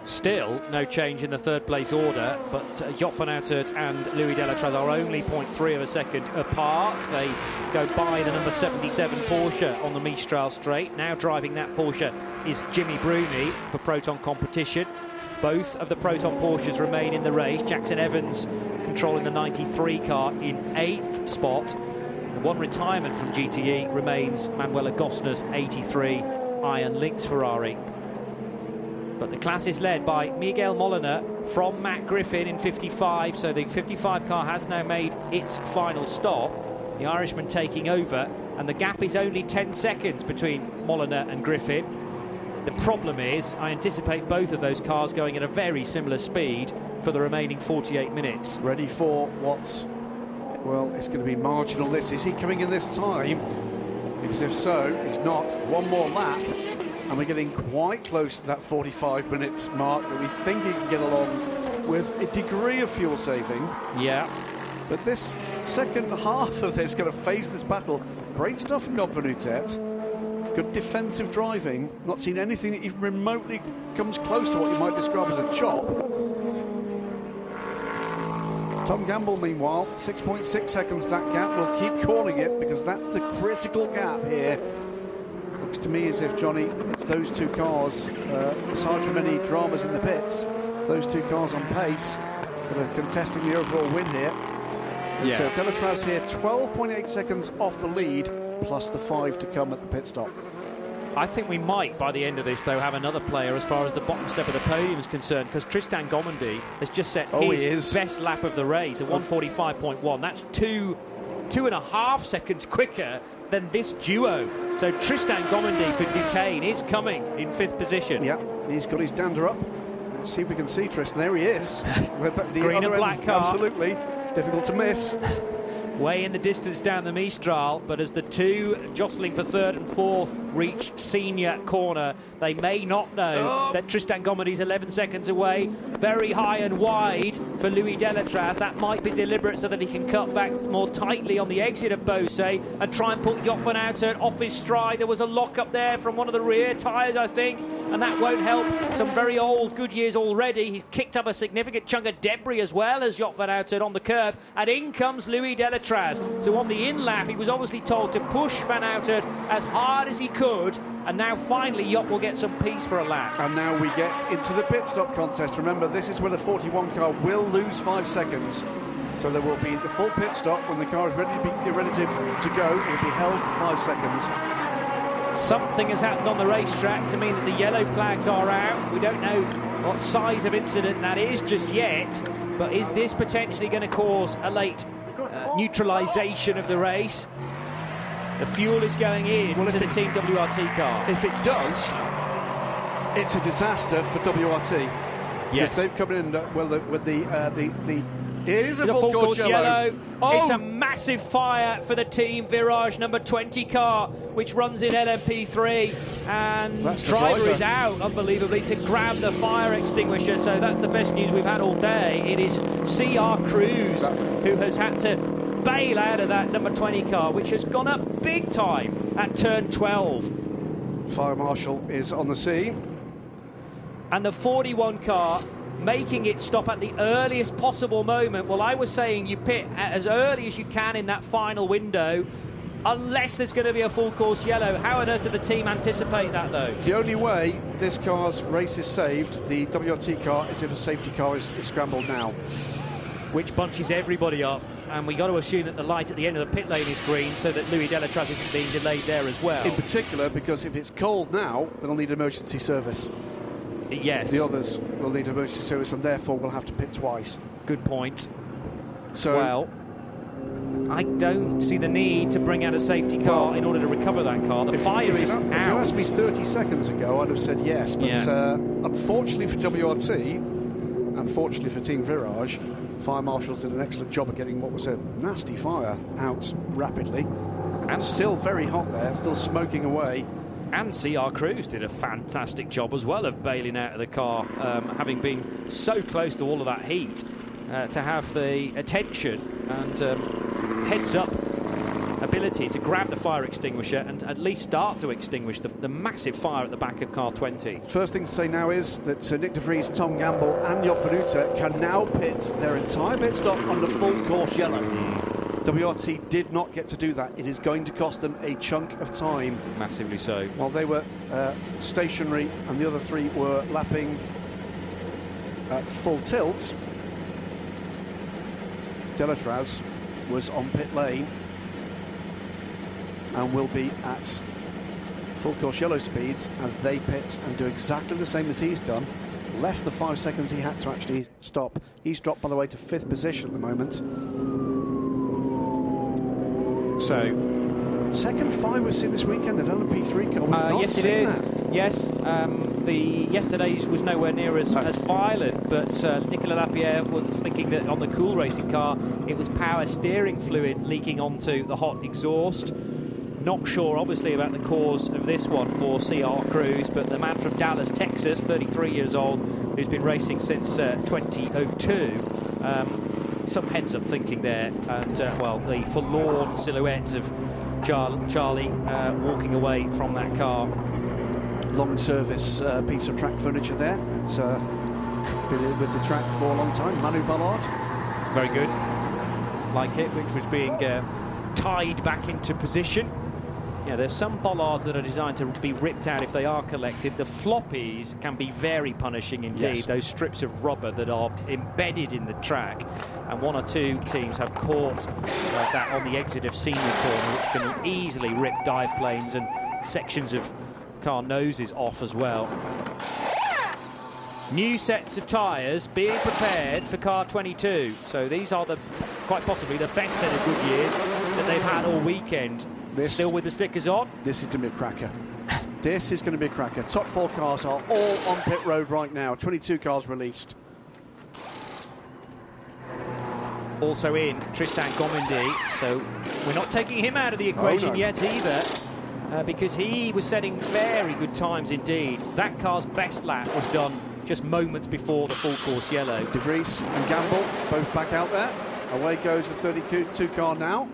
Still, no change in the third place order, but Joop van Uitert and Louis Delatraz are only 0.3 of a second apart. They go by the number 77 Porsche on the Mistral straight. Now driving that Porsche is Jimmy Bruni for Proton Competition. Both of the Proton Porsches remain in the race. Jackson Evans controlling the 93 car in 8th spot. The one retirement from GTE remains Manuel Agostner's 83 Iron Lynx Ferrari. But the class is led by Miguel Molina from Matt Griffin in 55, so the 55 car has now made its final stop. The Irishman taking over, and the gap is only 10 seconds between Molina and Griffin. The problem is, I anticipate both of those cars going at a very similar speed for the remaining 48 minutes. Ready for what's, well, it's going to be marginal. Is he coming in this time? Because if so, he's not. One more lap. And we're getting quite close to that 45 minutes mark that we think he can get along with a degree of fuel saving. Yeah. But this second half of this going to face this battle. Great stuff from Joop van Uitert. Good defensive driving. Not seen anything that even remotely comes close to what you might describe as a chop. Tom Gamble, meanwhile, 6.6 seconds that gap. We'll keep calling it because that's the critical gap here. Looks to me as if, Johnny, it's those two cars, aside from any dramas in the pits, it's those two cars on pace that are contesting the overall win here. Yeah. So Delatraz here, 12.8 seconds off the lead, plus the 5 to come at the pit stop. I think we might, by the end of this, though, have another player as far as the bottom step of the podium is concerned, because Tristan Gomondy has just set his best lap of the race at 1:45.1. That's 2.5 seconds quicker than this duo. So Tristan Gomondy for Duquesne is coming in 5th position. Yeah, he's got his dander up. Let's see if we can see Tristan. There he is. The Green and black car. Absolutely. Difficult to miss. Way in the distance down the Mistral, but as the two jostling for 3rd and 4th reach senior corner, they may not know that Tristan Gomondy's 11 seconds away. Very high and wide for Louis Delatraz. That might be deliberate so that he can cut back more tightly on the exit of Beausset and try and put Joop van Uitert off his stride. There was a lock up there from one of the rear tyres, I think, and that won't help. Some very old Goodyears already. He's kicked up a significant chunk of debris as well as Joop van Uitert on the curb, and in comes Louis Delatraz. So on the in-lap, he was obviously told to push Van Uitert as hard as he could, and now finally Joop will get some peace for a lap. And now we get into the pit stop contest. Remember, this is where the 41 car will lose 5 seconds. So there will be the full pit stop when the car is ready to go. It'll be held for 5 seconds. Something has happened on the racetrack to mean that the yellow flags are out. We don't know what size of incident that is just yet, but is this potentially going to cause a late neutralisation of the race? The fuel is going in to the Team WRT car. If it does, it's a disaster for WRT. Yes, they've come in with the it is a full course yellow. Oh. It's a massive fire for the Team Virage number 20 car, which runs in LMP3, and the driver is out, unbelievably, to grab the fire extinguisher. So that's the best news we've had all day. It is CR Cruz who has had to bail out of that number 20 car, which has gone up big time at turn 12. Fire marshal is on the scene. And the 41 car making it stop at the earliest possible moment. Well, I was saying you pit as early as you can in that final window, unless there's going to be a full course yellow. How on earth did the team anticipate that, though? The only way this car's race is saved, the WRT car, is if a safety car is scrambled now. Which bunches everybody up. And we got to assume that the light at the end of the pit lane is green, so that Louis Delatraz isn't being delayed there as well. In particular, because if it's cold now, then I'll need emergency service. Yes. The others will need emergency service, and therefore will have to pit twice. Good point. So, well, I don't see the need to bring out a safety car in order to recover that car. The fire is out. If you asked me 30 seconds ago, I'd have said yes. But unfortunately for WRT, unfortunately for Team Virage, fire marshals did an excellent job of getting what was a nasty fire out rapidly. And still very hot there, still smoking away. And CR Cruz did a fantastic job as well of bailing out of the car, having been so close to all of that heat, to have the attention and heads up ability to grab the fire extinguisher and at least start to extinguish the massive fire at the back of car 20. First thing to say now is that Nick de Vries, Tom Gamble and Joop van Uite can now pit their entire pit stop under full course yellow. WRT did not get to do that. It is going to cost them a chunk of time. Massively so. While they were stationary and the other three were lapping at full tilt, Delatraz was on pit lane and will be at full course yellow speeds as they pit and do exactly the same as he's done. Less than 5 seconds he had to actually stop. He's dropped, by the way, to 5th position at the moment. So, second fire we've seen this weekend at LMP3 car. We've not yes, seen it is. That. Yes, the yesterday's was nowhere near as violent, but Nicolas Lapierre was thinking that on the Cool Racing car it was power steering fluid leaking onto the hot exhaust. Not sure, obviously, about the cause of this one for CR Cruise, but the man from Dallas, Texas, 33 years old, who's been racing since 2002. Some heads-up thinking there, and, the forlorn silhouette of Charlie walking away from that car. Long service piece of track furniture there. It's been with the track for a long time. Manu Ballard. Very good. Like it, which was being tied back into position. Yeah, there's some bollards that are designed to be ripped out if they are collected. The floppies can be very punishing indeed. Yes. Those strips of rubber that are embedded in the track. And one or two teams have caught that on the exit of Senior Corner, which can easily rip dive planes and sections of car noses off as well. New sets of tyres being prepared for car 22. So these are quite possibly the best set of Goodyears that they've had all weekend. Still with the stickers on. This is going to be a cracker. This is going to be a cracker. Top 4 cars are all on pit road right now. 22 cars released. Also in Tristan Gomindy. So we're not taking him out of the equation yet either. Because he was setting very good times indeed. That car's best lap was done just moments before the full course yellow. De Vries and Gamble both back out there. Away goes the 32 car now.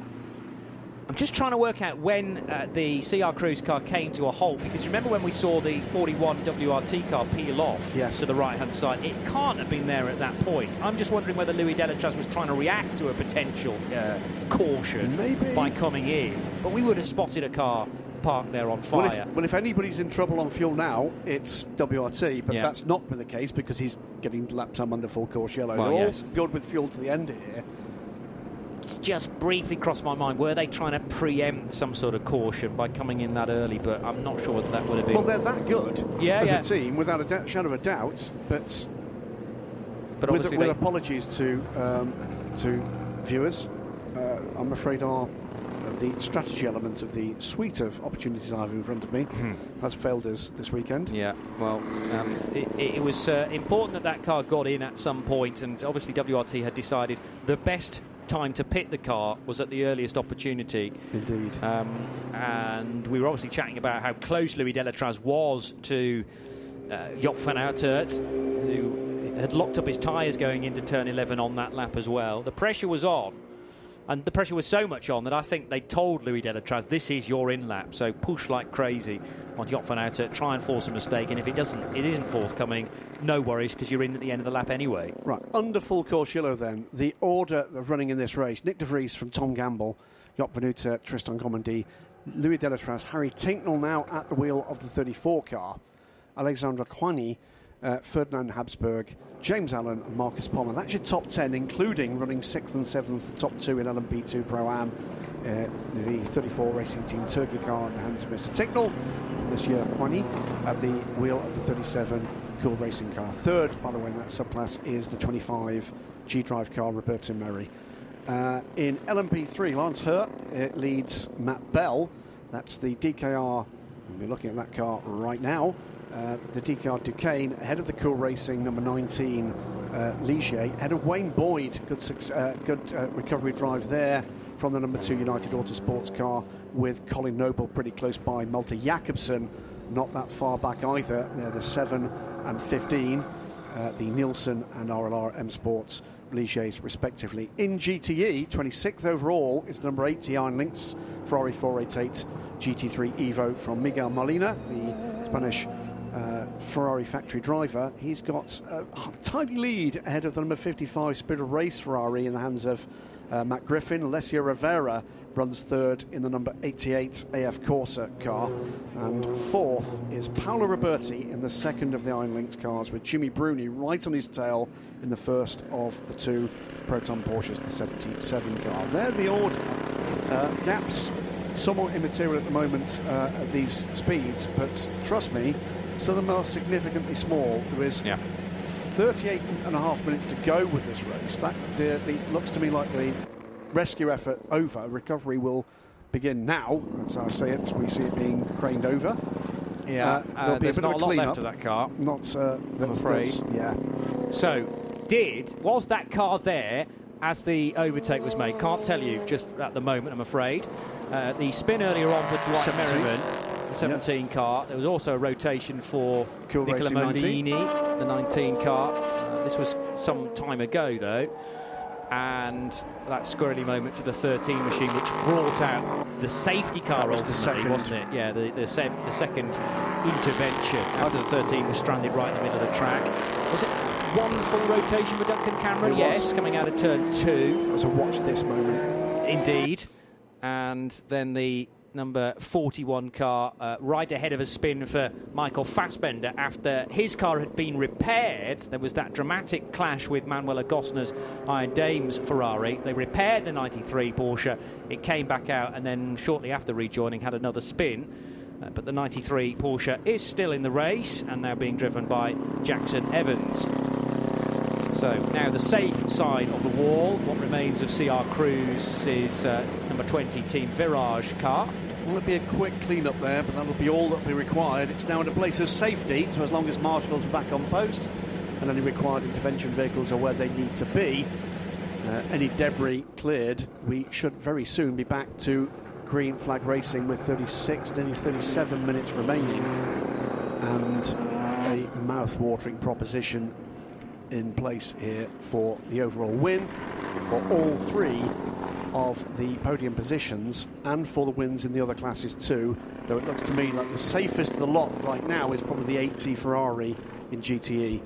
I'm just trying to work out when the CR Cruise car came to a halt, because remember when we saw the 41 WRT car peel off to the right-hand side? It can't have been there at that point. I'm just wondering whether Louis Delatraz was trying to react to a potential caution by coming in. But we would have spotted a car parked there on fire. Well, if anybody's in trouble on fuel now, it's WRT, but that's not been the case because he's getting lap time under full course yellow. They're all good with fuel to the end here. It's just briefly crossed my mind, were they trying to preempt some sort of caution by coming in that early? But I'm not sure whether that would have been... Well, they're that good as a team, without a shadow of a doubt, but with apologies to viewers, I'm afraid the strategy element of the suite of opportunities I have in front of me has failed us this weekend. Yeah, well, it was important that car got in at some point, and obviously WRT had decided the best time to pit the car was at the earliest opportunity. Indeed. And we were obviously chatting about how close Louis Delatraz was to Joop van Uitert, who had locked up his tyres going into turn 11 on that lap as well. The pressure was on. And the pressure was so much on that I think they told Louis Delatraz, this is your in-lap, so push like crazy on Joop van Uitert, try and force a mistake, and if it isn't forthcoming, no worries, because you're in at the end of the lap anyway. Right, under full course yellow then, the order of running in this race: Nick de Vries from Tom Gamble, Joop van Uitert, Tristan Gomindy, Louis Delatraz, Harry Tinknell now at the wheel of the 34 car, Alexandre Coigny, Ferdinand Habsburg, James Allen and Marcus Palmer. That's your top 10, including running 6th and 7th, the top 2 in LMP2 Pro-Am. The 34 Racing Team Turkey car at the hands of Mr. Tinknell, Monsieur Coigny at the wheel of the 37 Cool Racing car. Third, by the way, in that subclass is the 25 G-Drive car, Roberto Merri. In LMP3, Lance Hurt leads Matt Bell. That's the DKR. We're looking at that car right now. The DKR Duquesne ahead of the Cool Racing number 19 Ligier, ahead of Wayne Boyd. Good recovery drive there from the number 2 United Autosports car, with Colin Noble pretty close by. Malte Jakobsen not that far back either. They're the 7 and 15. the Nielsen and RLR M Sports Ligiers respectively. In GTE, 26th overall is number 8 Iron Lynx Ferrari 488 GT3 Evo from Miguel Molina, the Spanish Ferrari factory driver. He's got a tiny lead ahead of the number 55 Spirit of Race Ferrari in the hands of Matt Griffin. Alessio Rivera runs third in the number 88 AF Corsa car, and fourth is Paolo Roberti in the second of the Iron Lynx cars, with Jimmy Bruni right on his tail in the first of the two Proton Porsches, the 77 car. They're the order. Gaps somewhat immaterial at the moment at these speeds, but trust me, some of them are significantly small. There is 38 and a half minutes to go with this race. That looks to me like the rescue effort over. Recovery will begin now. That's how I say it. We see it being craned over. Yeah, there'll be there's a bit not of a lot clean-up. left of that car. Not, I'm afraid. Yeah. So, was that car there as the overtake was made? Can't tell you just at the moment, I'm afraid. The spin earlier on for Dwight 17. Merriman, the 17 car. There was also a rotation for Cool Nicola Racing Molini, the 19 car. This was some time ago, though. And that squirrely moment for the 13 machine, which brought out the safety car ultimately, wasn't it? Yeah, the second intervention after the 13 was stranded right in the middle of the track. Was it one full rotation for Duncan Cameron? Yes, coming out of turn 2. It was a watch this moment. Indeed. And then the number 41 car right ahead of a spin for Michael Fassbender after his car had been repaired. There was that dramatic clash with Manuela Gosner's Iron Dames Ferrari. They repaired the 93 Porsche. It came back out and then shortly after rejoining had another spin. But the 93 Porsche is still in the race and now being driven by Jackson Evans. So now the safe side of the wall. What remains of CR Cruz's number 20 Team Virage car. Will it be a quick clean-up there, but that'll be all that'll be required. It's now in a place of safety, so as long as marshals are back on post and any required intervention vehicles are where they need to be, any debris cleared, we should very soon be back to green flag racing with 36, nearly 37 minutes remaining, and a mouth-watering proposition in place here for the overall win for all three of the podium positions and for the wins in the other classes too, though it looks to me like the safest of the lot right now is probably the 80 Ferrari in GTE.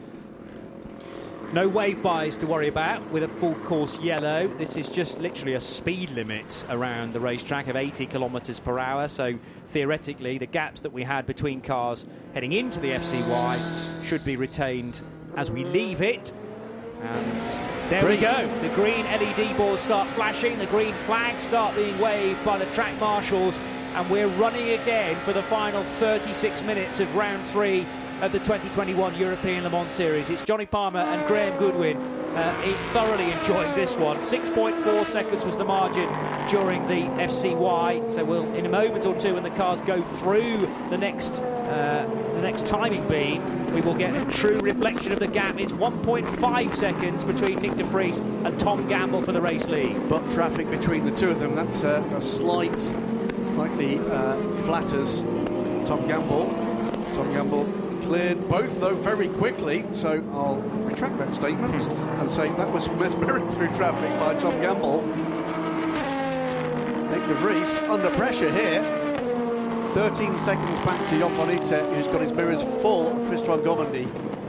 No wave bars to worry about with a full course yellow. This is just literally a speed limit around the racetrack of 80 kilometres per hour, so theoretically the gaps that we had between cars heading into the FCY should be retained as we leave it. And there we go. The green LED boards start flashing, the green flags start being waved by the track marshals, and we're running again for the final 36 minutes of round 3 of the 2021 European Le Mans Series. It's Johnny Palmer and Graham Goodwin thoroughly enjoying this one. 6.4 seconds was the margin during the FCY, so we'll, in a moment or two, when the cars go through the next timing beam, we will get a true reflection of the gap. It's 1.5 seconds between Nick De Vries and Tom Gamble for the race lead. But traffic between the two of them, that's a slightly flatters Tom Gamble. Tom Gamble cleared both, though, very quickly, so I'll retract that statement and say that was mesmeric through traffic by Tom Gamble. Nick De Vries under pressure here. 13 seconds back to Jon van Uite, who's got his mirrors full of Tristan Gomandy.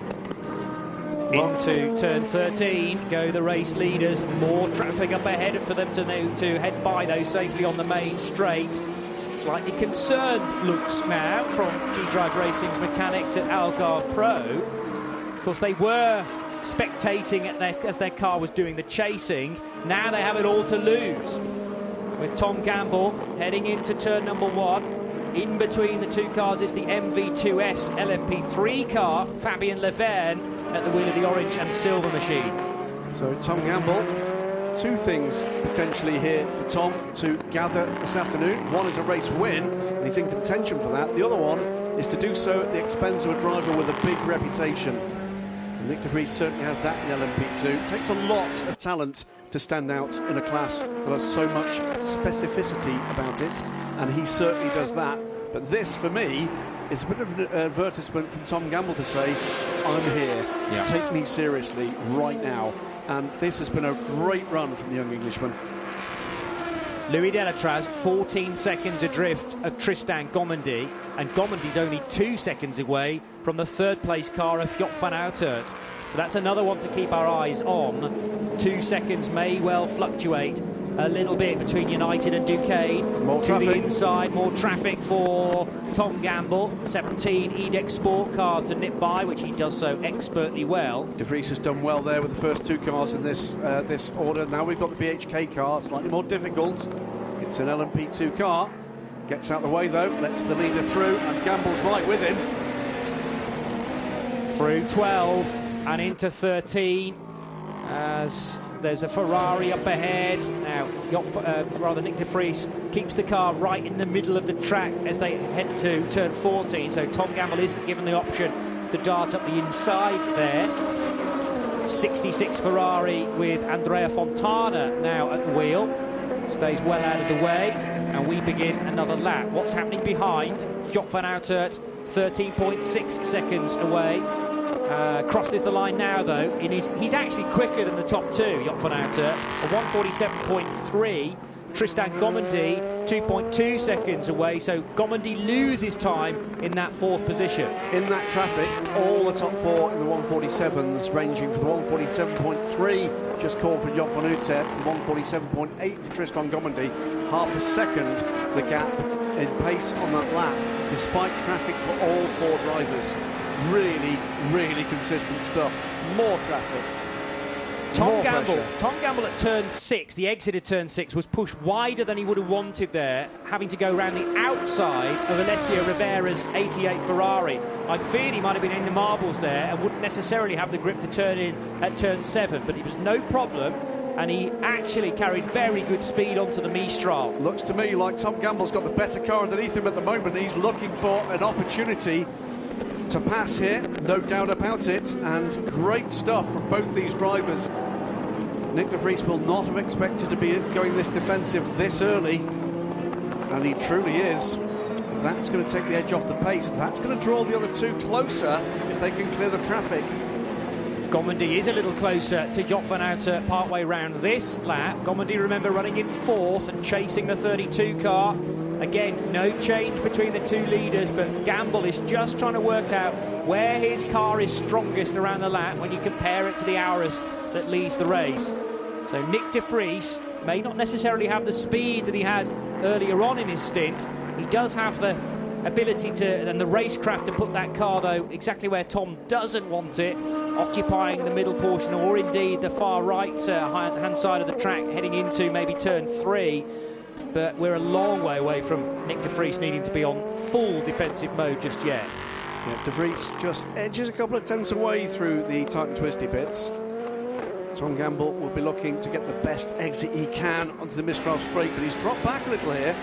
Into turn 13 go the race leaders. More traffic up ahead for them to head by, though, safely on the main straight. Slightly concerned looks now from G-Drive Racing's mechanics at Algarve Pro. Of course, they were spectating as their car was doing the chasing. Now they have it all to lose. With Tom Gamble heading into turn number 1. In between the two cars is the MV2S LMP3 car, Fabien Laverne, at the wheel of the orange and silver machine. So Tom Gamble, two things potentially here for Tom to gather this afternoon. One is a race win, and he's in contention for that. The other one is to do so at the expense of a driver with a big reputation. Nick de Vries certainly has that in LMP2. It takes a lot of talent to stand out in a class that has so much specificity about it, and he certainly does that. But this, for me, is a bit of an advertisement from Tom Gamble to say, I'm here, take me seriously right now. And this has been a great run from the young Englishman. Louis Delatraz 14 seconds adrift of Tristan Gomendy, and Gomendy's only 2 seconds away from the third place car of Joop van Uitert. So that's another one to keep our eyes on. 2 seconds may well fluctuate a little bit between United and Duquesne. More to traffic. the inside, more traffic for Tom Gamble. 17 EDEX Sport car to nip by, which he does so expertly well. De Vries has done well there with the first 2 cars in this order. Now we've got the BHK car, slightly more difficult. It's an LMP2 car. Gets out the way though, lets the leader through, and Gamble's right with him. Through 12 and into 13 as there's a Ferrari up ahead. Now, Nick de Vries keeps the car right in the middle of the track as they head to turn 14. So Tom Gamble isn't given the option to dart up the inside there. 66 Ferrari with Andrea Fontana now at the wheel. Stays well out of the way, and we begin another lap. What's happening behind? Joop van Uitert, 13.6 seconds away. Crosses the line now, though. He's actually quicker than the top 2, Joop van Uitert. A 1:47.3. Tristan Gomendy, 2.2 seconds away. So Gomendy loses time in that 4th position. In that traffic, all the top 4 in the 147s, ranging from the 147.3 just called for Joop van Uitert to the 147.8 for Tristan Gomendy. Half a second the gap in pace on that lap, despite traffic for all 4 drivers. Really, really consistent stuff. More traffic. Tom Gamble at turn 6, the exit of turn 6, was pushed wider than he would have wanted there, having to go around the outside of Alessio Rivera's 88 Ferrari. I feared he might have been in the marbles there and wouldn't necessarily have the grip to turn in at turn 7, but it was no problem, and he actually carried very good speed onto the Mistral. Looks to me like Tom Gamble's got the better car underneath him at the moment. He's looking for an opportunity to pass here, no doubt about it, and great stuff from both these drivers. Nick de Vries will not have expected to be going this defensive this early, and he truly is. That's going to take the edge off the pace. That's going to draw the other 2 closer if they can clear the traffic. Gomendy is a little closer to Joop van Uitert partway round this lap. Gomendy, remember, running in 4th and chasing the 32 car. Again, no change between the 2 leaders, but Gamble is just trying to work out where his car is strongest around the lap when you compare it to the Auris that leads the race. So Nick de Vries may not necessarily have the speed that he had earlier on in his stint. He does have the ability to, and the racecraft to put that car, though, exactly where Tom doesn't want it, occupying the middle portion or indeed the far right hand side of the track, heading into maybe turn 3. But we're a long way away from Nick de Vries needing to be on full defensive mode just yet. Yeah, de Vries just edges a couple of tenths away through the tight and twisty bits. Tom Gamble will be looking to get the best exit he can onto the Mistral straight, but he's dropped back a little here.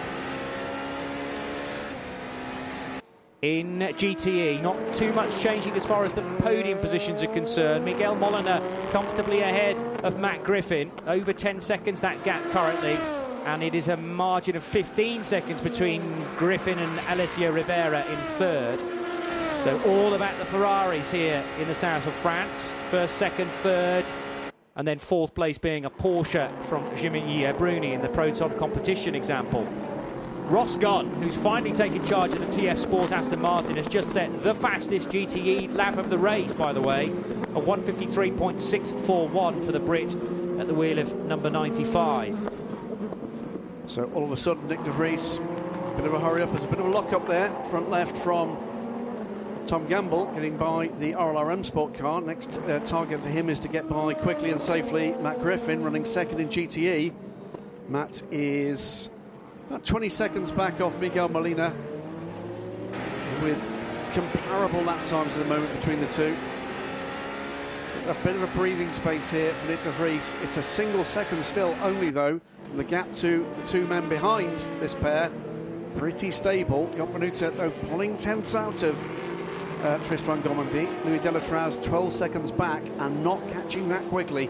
In GTE, not too much changing as far as the podium positions are concerned. Miguel Molina comfortably ahead of Matt Griffin. Over 10 seconds that gap currently, and it is a margin of 15 seconds between Griffin and Alessio Rivera in 3rd. So all about the Ferraris here in the south of France. 1st, 2nd, 3rd, and then 4th place being a Porsche from Jimmy Bruni in the Proton competition example. Ross Gunn, who's finally taken charge of the TF Sport Aston Martin, has just set the fastest GTE lap of the race, by the way, a 1:53.641 for the Brit at the wheel of number 95. So all of a sudden, Nick de Vries, bit of a hurry up. There's a bit of a lock up there, front left from Tom Gamble, getting by the RLRM Sport car. Next target for him is to get by quickly and safely Matt Griffin, running 2nd in GTE. Matt is about 20 seconds back off Miguel Molina, with comparable lap times at the moment between the 2. A bit of a breathing space here for Nick de Vries. It's a single second still only, though. And the gap to the 2 men behind this pair, pretty stable. Joop van Uitert, though, pulling tenths out of Tristan Gomandy. Louis Delatraz 12 seconds back and not catching that quickly.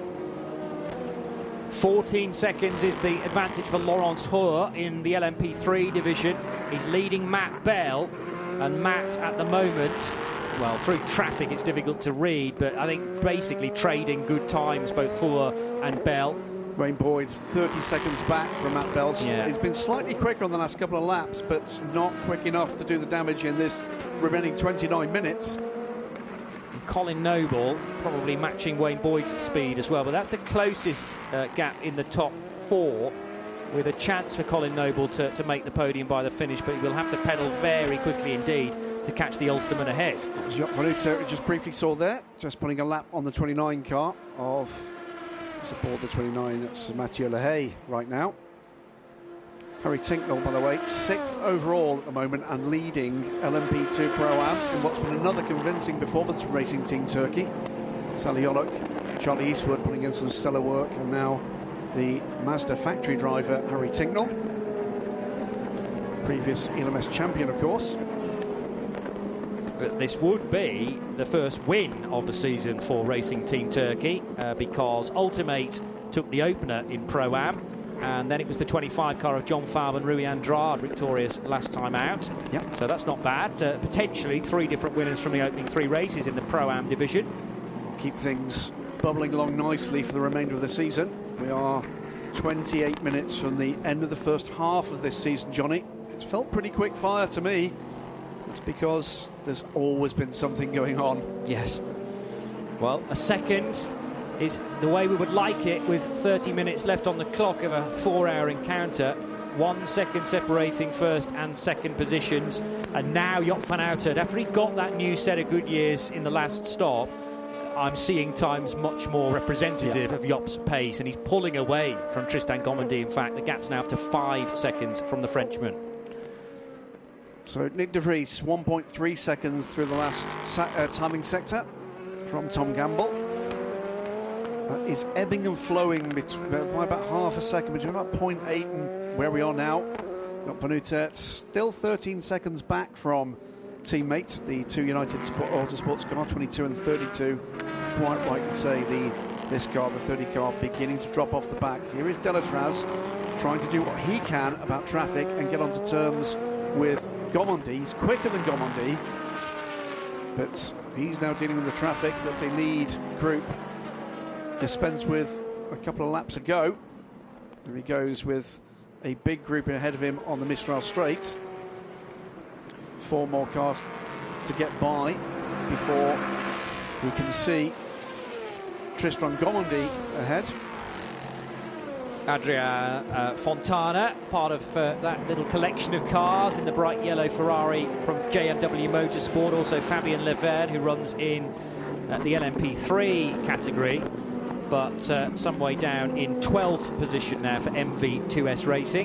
14 seconds is the advantage for Laurence Hoare in the LMP3 division. He's leading Matt Bell, and Matt at the moment, well, through traffic it's difficult to read, but I think basically trading good times, both Hoare and Bell. Wayne Boyd 30 seconds back from Matt Bell. Yeah. He's been slightly quicker on the last couple of laps, but not quick enough to do the damage in this remaining 29 minutes. Colin Noble probably matching Wayne Boyd's speed as well, but that's the closest gap in the top four, with a chance for Colin Noble to make the podium by the finish, but he will have to pedal very quickly indeed to catch the Ulsterman ahead. That was Jock van Uiter, we just briefly saw there, just putting a lap on the 29 car of, who's aboard the 29, that's Mathieu Lehay right now. Harry Tincknell, by the way, 6th overall at the moment and leading LMP2 Pro-Am in what's been another convincing performance from Racing Team Turkey. Sally Yolok, Charlie Eastwood putting in some stellar work, and now the Mazda factory driver Harry Tincknell, previous ELMS champion of course. This would be the first win of the season for Racing Team Turkey because Ultimate took the opener in Pro-Am, and then it was the 25 car of John Farb and Rui Andrade victorious last time out. Yep. So that's not bad. Potentially 3 different winners from the opening 3 races in the Pro-Am division. Keep things bubbling along nicely for the remainder of the season. We are 28 minutes from the end of the first half of this season, Johnny. It's felt pretty quick fire to me. It's because there's always been something going on. Yes. Well, a second is the way we would like it, with 30 minutes left on the clock of a 4-hour encounter. 1 second separating first and second positions. And now Jock van Uiter, after he got that new set of Goodyears in the last stop, I'm seeing times much more representative of Jopp's pace, and he's pulling away from Tristan Gomandy. In fact, the gap's now up to 5 seconds from the Frenchman. So Nick De Vries, 1.3 seconds through the last timing sector from Tom Gamble. Is ebbing and flowing by about half a second, between about 0.8 and where we are now. Jock van Uiter still 13 seconds back from teammates, the 2 United Autosports car, 22 and 32. Quite right to say this car, the 30 car, beginning to drop off the back. Here is Delatraz trying to do what he can about traffic and get onto terms with Gomandy. He's quicker than Gomandy, but he's now dealing with the traffic that the lead group dispensed with a couple of laps ago. There he goes with a big group ahead of him on the Mistral Straight. 4 more cars to get by before he can see Tristan Gomandy ahead. Adrian Fontana, part of that little collection of cars in the bright yellow Ferrari from JMW Motorsport. Also Fabien Leverde, who runs in the LMP3 category, but some way down in 12th position now for MV2S Racing.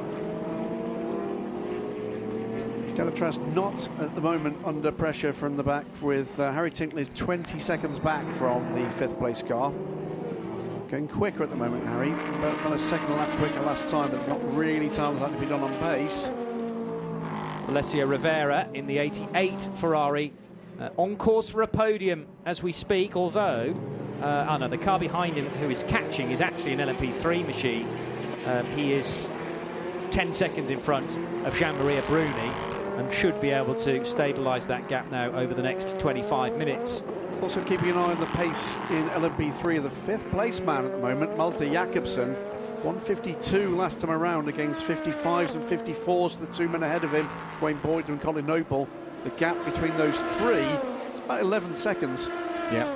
Delatraz not at the moment under pressure from the back, with Harry Tincknell is 20 seconds back from the 5th place car. Going quicker at the moment, Harry, but about a second lap quicker last time, but there's not really time for that to be done on pace. Alessio Rivera in the 88 Ferrari, on course for a podium as we speak, although no, the car behind him who is catching is actually an LMP3 machine. He is 10 seconds in front of Jean-Maria Bruni and should be able to stabilise that gap now over the next 25 minutes. Also keeping an eye on the pace in LMP3 of the 5th place man at the moment, Malte Jakobsen. 152 last time around against 55s and 54s for the 2 men ahead of him, Wayne Boyd and Colin Noble. The gap between those 3 is about 11 seconds. Yeah.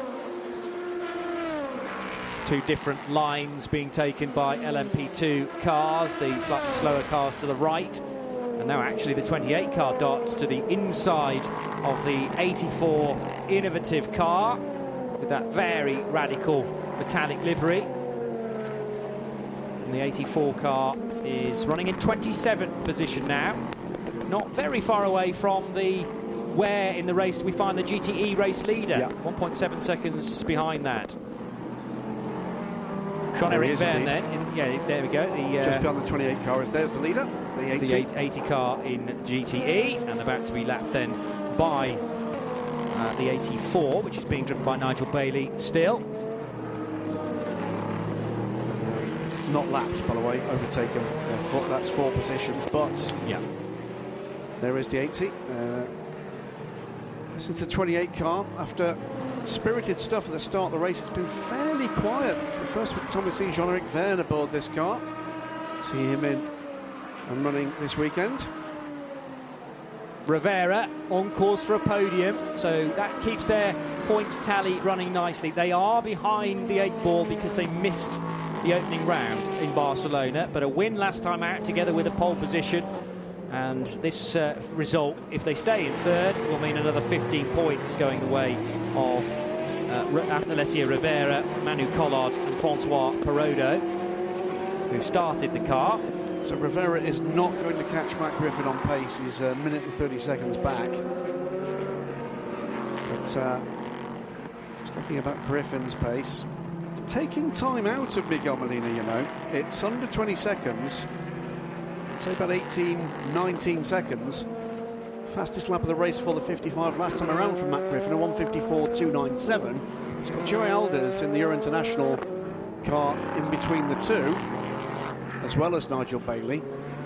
2 different lines being taken by LMP2 cars, the slightly slower cars to the right, and now actually the 28 car darts to the inside of the 84 innovative car with that very radical metallic livery. And the 84 car is running in 27th position now, not very far away from the where in the race we find the GTE race leader. Yeah. 1.7 seconds behind that. Jean-Eric Verne then, there we go. Just beyond the 28 car is there's the leader, the 80. The 80 car in GTE, and about to be lapped then by the 84, which is being driven by Nigel Bailey still. Not lapped, by the way, overtaken. That's 4th position, but yeah, there is the 80. This is the 28 car. After spirited stuff at the start of the race, it's been fairly quiet. The first time we've seen Jean-Eric Verne aboard this car. See him in and running this weekend. Rivera on course for a podium, so that keeps their points tally running nicely. They are behind the 8 ball because they missed the opening round in Barcelona, but a win last time out together with a pole position, and this result, if they stay in 3rd, will mean another 15 points going the way of Alessio Rivera, Manu Collard and Francois Perrodo, who started the car. So Rivera is not going to catch Matt Griffin on pace. He's a minute and 30 seconds back. But just looking about Griffin's pace, it's taking time out of Miguel Molina, you know. It's under 20 seconds. I'd say about 18, 19 seconds. Fastest lap of the race for the 55 last time around from Matt Griffin, a 1:54.297. He's got Joey Alders in the Euro International car in between the two, as well as Nigel Bailey.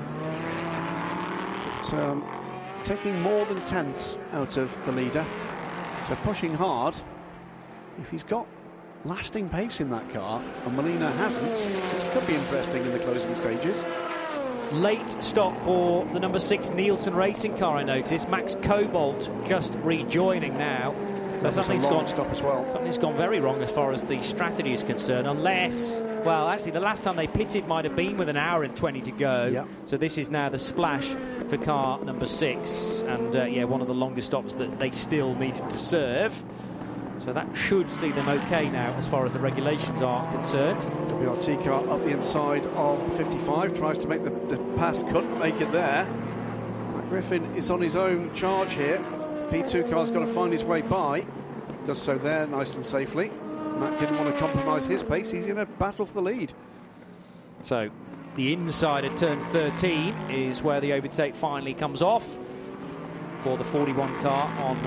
But, taking more than tenths out of the leader, so pushing hard. If he's got lasting pace in that car, and Molina hasn't, this could be interesting in the closing stages. Late stop for the number 6 Nielsen Racing car, I noticed. Max Cobalt just rejoining now. So something's gone stop as well. Something's gone very wrong as far as the strategy is concerned, unless, well, actually the last time they pitted might have been with an hour and 20 to go. Yep. So this is now the splash for car number 6, and one of the longest stops that they still needed to serve. So that should see them okay now as far as the regulations are concerned. WRT car up the inside of the 55, tries to make the pass, couldn't make it there. Matt Griffin is on his own charge here. The P2 car's got to find his way by. Does so there nice and safely. Matt didn't want to compromise his pace. He's in a battle for the lead. So the inside of turn 13 is where the overtake finally comes off for the 41 car on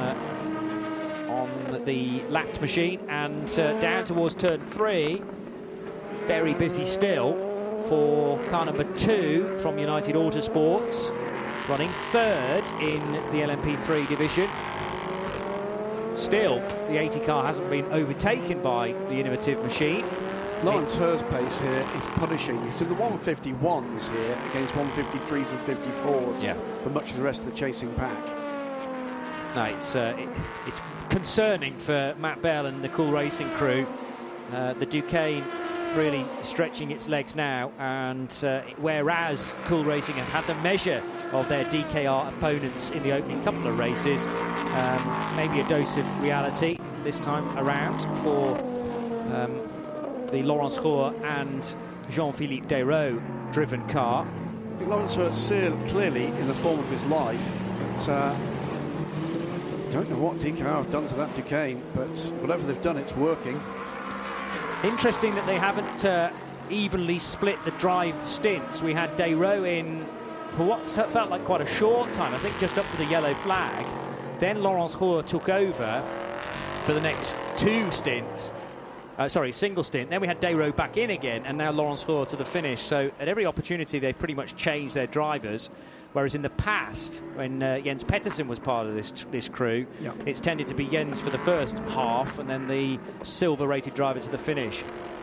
the lapped machine, and down towards turn 3, very busy still for car number 2 from United Autosports, running 3rd in the LMP3 division. Still, the 80 car hasn't been overtaken by the innovative machine. Lawrence Herr's pace here is punishing. He's in the 151s here against 153s and 54s for much of the rest of the chasing pack. No, it's concerning for Matt Bell and the Cool Racing crew. The Duqueine really stretching its legs now, and whereas Cool Racing have had the measure of their DKR opponents in the opening couple of races, maybe a dose of reality this time around for the Laurence Roux and Jean-Philippe Desraux driven car. Lawrence Herr's clearly in the form of his life, but don't know what DKR have done to that Duqueine, but whatever they've done, it's working. Interesting that they haven't evenly split the drive stints. We had Desraux in for what felt like quite a short time, I think just up to the yellow flag. Then Laurence Roux took over for the next 2 stints. Single stint. Then we had Desraux back in again, and now Laurence Roux to the finish. So at every opportunity, they've pretty much changed their drivers. Whereas in the past, when Jens Pettersson was part of this crew, it's tended to be Jens for the first half, and then the silver-rated driver to the finish.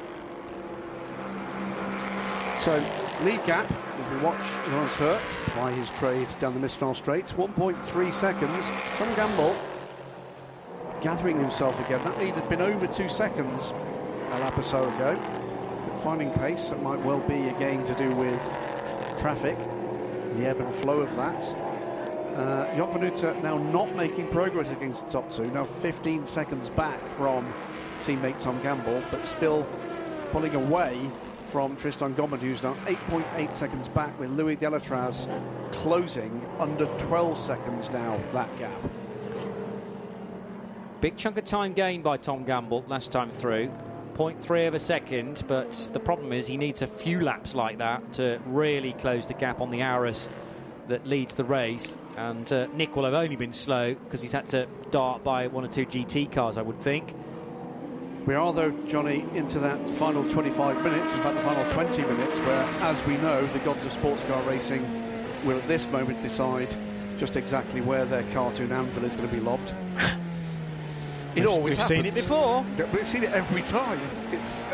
So lead gap, as we watch Lawrence Herr ply his trade down the Mistral Straights, 1.3 seconds. Tom Gamble gathering himself again. That lead had been over 2 seconds a lap or so ago. But finding pace, that might well be again to do with traffic, the ebb and flow of that. Joop van Uite now not making progress against the top 2, now 15 seconds back from teammate Tom Gamble, but still pulling away from Tristan Gommond, who's now 8.8 seconds back, with Louis Delatraz closing under 12 seconds now, that gap. Big chunk of time gained by Tom Gamble last time through. 0.3 of a second, but the problem is he needs a few laps like that to really close the gap on the Auris that leads the race, and Nick will have only been slow because he's had to dart by 1 or 2 GT cars, I would think. We are, though, Johnny, into that final 25 minutes, in fact the final 20 minutes, where, as we know, the gods of sports car racing will at this moment decide just exactly where their cartoon anvil is going to be lobbed. It always happens. We've seen it before. We've seen it every time. It's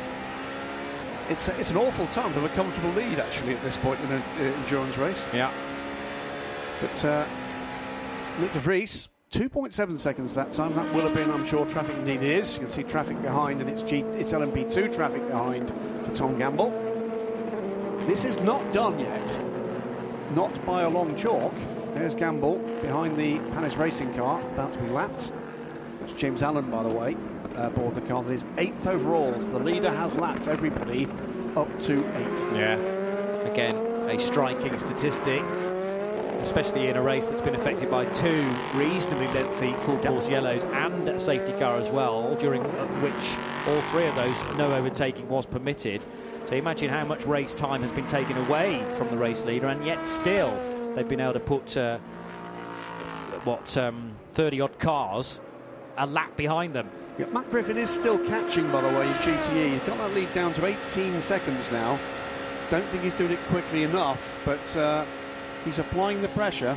an awful time to have a comfortable lead, actually, at this point in an endurance race. Yeah. But Nick de Vries, 2.7 seconds that time. That will have been, I'm sure, traffic indeed it is. You can see traffic behind, and it's LMP2 traffic behind for Tom Gamble. This is not done yet. Not by a long chalk. There's Gamble behind the Panis racing car, about to be lapped. That's James Allen, by the way, aboard the car that is 8th overall. So the leader has lapped everybody up to 8th. Yeah. Again, a striking statistic, especially in a race that's been affected by 2 reasonably lengthy full-course yellows and a safety car as well, during which all 3 of those no overtaking was permitted. So imagine how much race time has been taken away from the race leader, and yet still they've been able to put 30-odd cars a lap behind them. Yeah, Matt Griffin is still catching, by the way, in GTE. He's got that lead down to 18 seconds now. Don't think he's doing it quickly enough, but he's applying the pressure.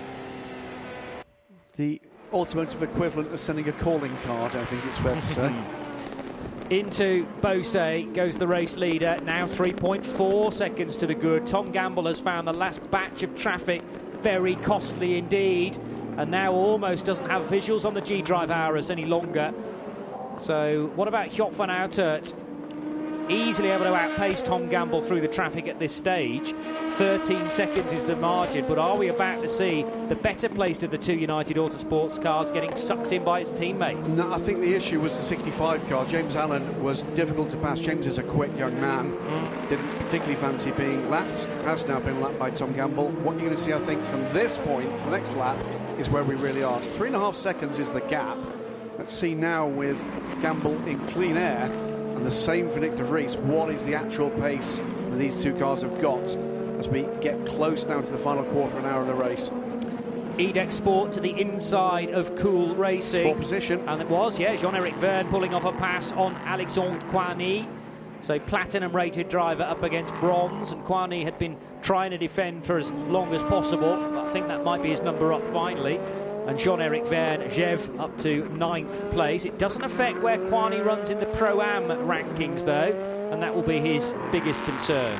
The automotive equivalent of sending a calling card, I think it's fair to say. Into Beausset goes the race leader, now 3.4 seconds to the good. Tom Gamble has found the last batch of traffic very costly indeed, and now almost doesn't have visuals on the G-Drive Aurus any longer. So what about Joop van Uitert? Easily able to outpace Tom Gamble through the traffic at this stage. 13 seconds is the margin, but are we about to see the better placed of the 2 United Autosports cars getting sucked in by its teammates? No, I think the issue was the 65 car. James Allen was difficult to pass. James is a quick young man. Didn't particularly fancy being lapped. Has now been lapped by Tom Gamble. What you're going to see, I think, from this point for the next lap is where we really are. 3.5 seconds is the gap. Let's see now with Gamble in clean air, and the same for Nick de Vries. What is the actual pace that these 2 cars have got as we get close now to the final quarter of an hour of the race? Edex Sport to the inside of Cool Racing. 4th position. And it was, yeah, Jean-Eric Verne pulling off a pass on Alexandre Coigny. So platinum-rated driver up against bronze, and Coigny had been trying to defend for as long as possible, but I think that might be his number up finally. And Jean-Eric Verne, Jev, up to 9th place. It doesn't affect where Coigny runs in the Pro-Am rankings, though, and that will be his biggest concern.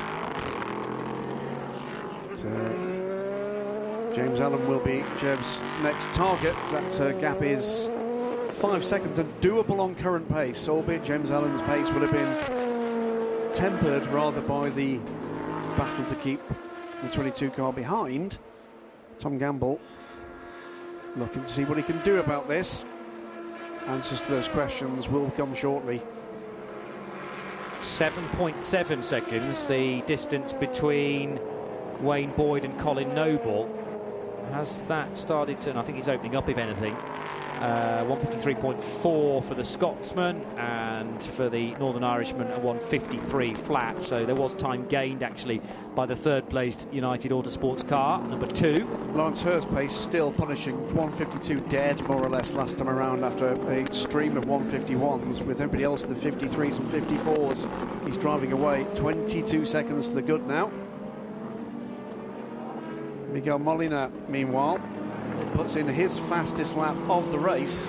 James Allen will be Jev's next target. That gap is 5 seconds and doable on current pace, albeit James Allen's pace would have been tempered rather by the battle to keep the 22 car behind. Tom Gamble looking to see what he can do about this. Answers to those questions will come shortly. 7.7 seconds, the distance between Wayne Boyd and Colin Noble. Has that started to, and I think he's opening up if anything. 153.4 for the Scotsman, and for the Northern Irishman a 153 flat, so there was time gained actually by the 3rd placed United Autosports car, number 2. Lawrence Hurst's pace still punishing. 152 dead more or less last time around after a stream of 151s, with everybody else in the 53s and 54s. He's driving away. 22 seconds to the good now. Miguel Molina, meanwhile, puts in his fastest lap of the race.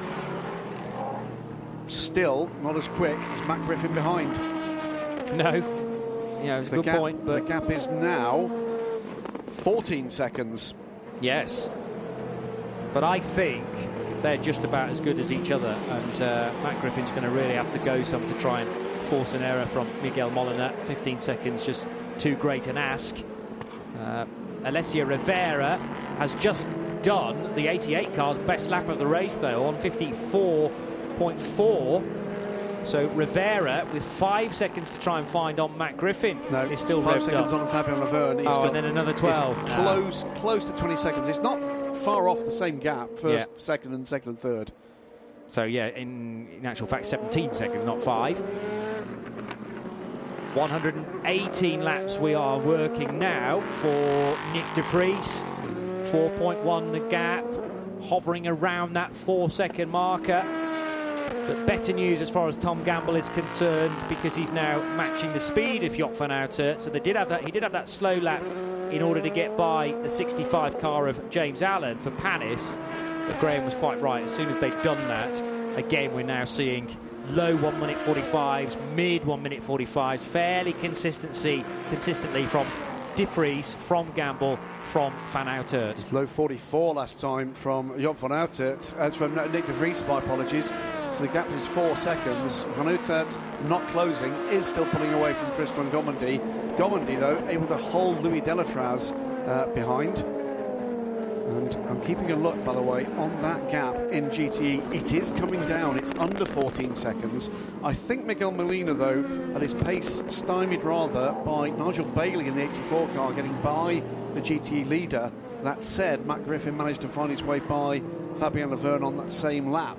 Still not as quick as Matt Griffin behind. No. Yeah, it's a good point. But the gap is now 14 seconds. Yes. But I think they're just about as good as each other, and Matt Griffin's going to really have to go some to try and force an error from Miguel Molina. 15 seconds, just too great an ask. Alessia Rivera has just done the 88 car's best lap of the race, though, on 54.4. So Rivera, with 5 seconds to try and find on Matt Griffin, is still 5 up. seconds on Fabien Laverne. And then another 12. Close to 20 seconds. It's not far off the same gap, first, second and third. So, yeah, in actual fact, 17 seconds, not 5. 118 laps we are working now for Nick de Vries. 4.1 the gap, hovering around that 4-second marker. But better news as far as Tom Gamble is concerned, because he's now matching the speed of Joop van Uitert. So he did have that slow lap in order to get by the 65 car of James Allen for Panis. But Graham was quite right. As soon as they'd done that, again, we're now seeing low 1 minute 45s, mid 1 minute 45s, fairly consistently from de Vries, from Gamble, from Van Uitert. Low 44 last time from Joop van Uitert. As from Nick de Vries, my apologies. So the gap is 4 seconds. Van Uitert not closing, is still pulling away from Tristan Gomondy. Gomondy, though, able to hold Louis Delatraz behind. And I'm keeping a look, by the way, on that gap in GTE. It is coming down. It's under 14 seconds. I think Miguel Molina, though, at his pace stymied rather by Nigel Bailey in the 84 car, getting by the GTE leader. That said, Matt Griffin managed to find his way by Fabien Laverne on that same lap.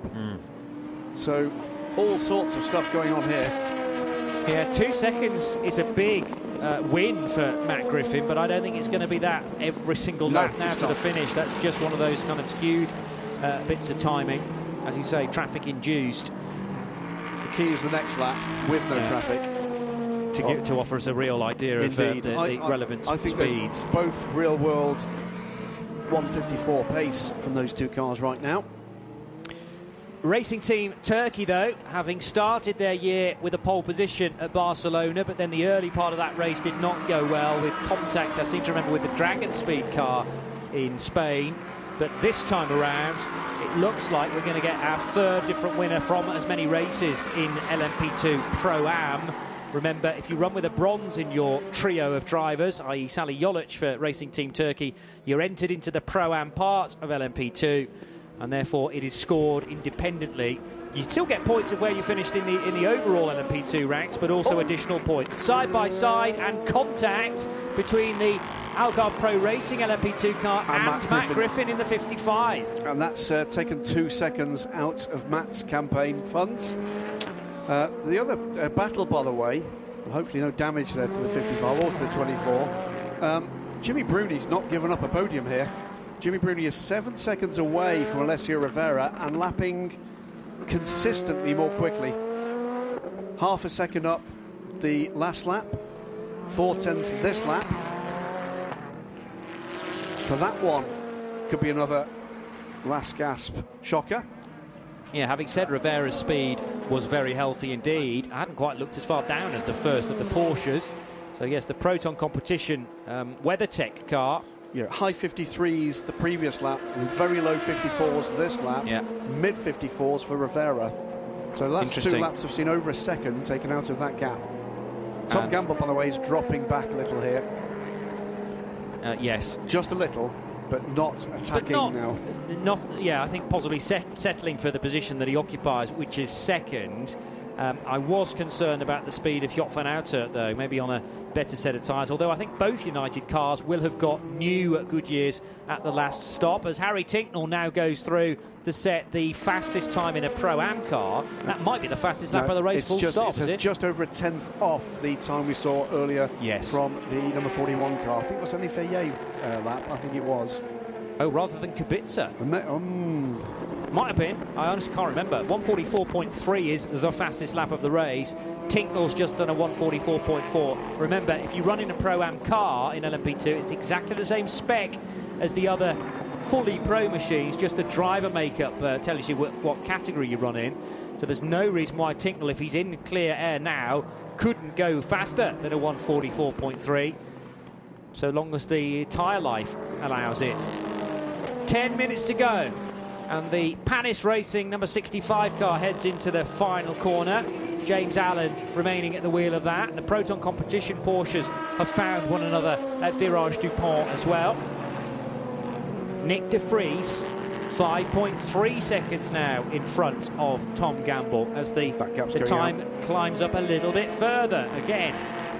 So all sorts of stuff going on here. Yeah, 2 seconds is a big win for Matt Griffin, but I don't think it's going to be that every single lap now to the finish. That's just one of those kind of skewed bits of timing. As you say, traffic induced. The key is the next lap with no traffic. To offer us a real idea of the relevant speeds. Both real-world 154 pace from those two cars right now. Racing Team Turkey, though, having started their year with a pole position at Barcelona, but then the early part of that race did not go well with contact, I seem to remember, with the Dragon Speed car in Spain. But this time around, it looks like we're going to get our third different winner from as many races in LMP2 Pro-Am. Remember, if you run with a bronze in your trio of drivers, i.e. Sally Jolic for Racing Team Turkey, you're entered into the Pro-Am part of LMP2. And therefore it is scored independently. You still get points of where you finished in the overall LMP2 ranks, but also additional points. Side by side and contact between the Algarve Pro Racing LMP2 car and Matt Griffin in the 55. And that's taken 2 seconds out of Matt's campaign funds. The other battle, by the way, and hopefully no damage there to the 55 or to the 24. Jimmy Bruni's not given up a podium here. Jimmy Bruni is 7 seconds away from Alessio Rivera and lapping consistently more quickly. Half a second up the last lap, 4/10 this lap. So that one could be another last gasp shocker. Yeah, having said Rivera's speed was very healthy indeed, I hadn't quite looked as far down as the first of the Porsches. So yes, the Proton Competition WeatherTech car. Yeah, high 53s the previous lap, very low 54s this lap, mid 54s for Rivera. So the last 2 laps have seen over a second taken out of that gap. Tom Gamble, by the way, is dropping back a little here. Yes. Just a little, but not attacking now. I think possibly settling for the position that he occupies, which is second. I was concerned about the speed of Joop van Uitert, though, maybe on a better set of tyres, although I think both United cars will have got new Goodyears at the last stop, as Harry Tincknell now goes through to set the fastest time in a Pro-Am car. That might be the fastest lap of the race, full stop, is it? Just over a 10th off the time we saw earlier from the number 41 car. I think it was only Fayet lap, I think it was. Oh, rather than Kubica? Might have been. I honestly can't remember. 144.3 is the fastest lap of the race. Tincknell's just done a 144.4. Remember, if you run in a Pro-Am car in LMP2, it's exactly the same spec as the other fully pro machines, just the driver makeup tells you what category you run in. So there's no reason why Tincknell, if he's in clear air now, couldn't go faster than a 144.3, so long as the tyre life allows it. 10 minutes to go. And the Panis Racing number 65 car heads into the final corner. James Allen remaining at the wheel of that. And the Proton Competition Porsches have found one another at Virage Dupont as well. Nick de Vries, 5.3 seconds now in front of Tom Gamble as the time climbs up a little bit further again.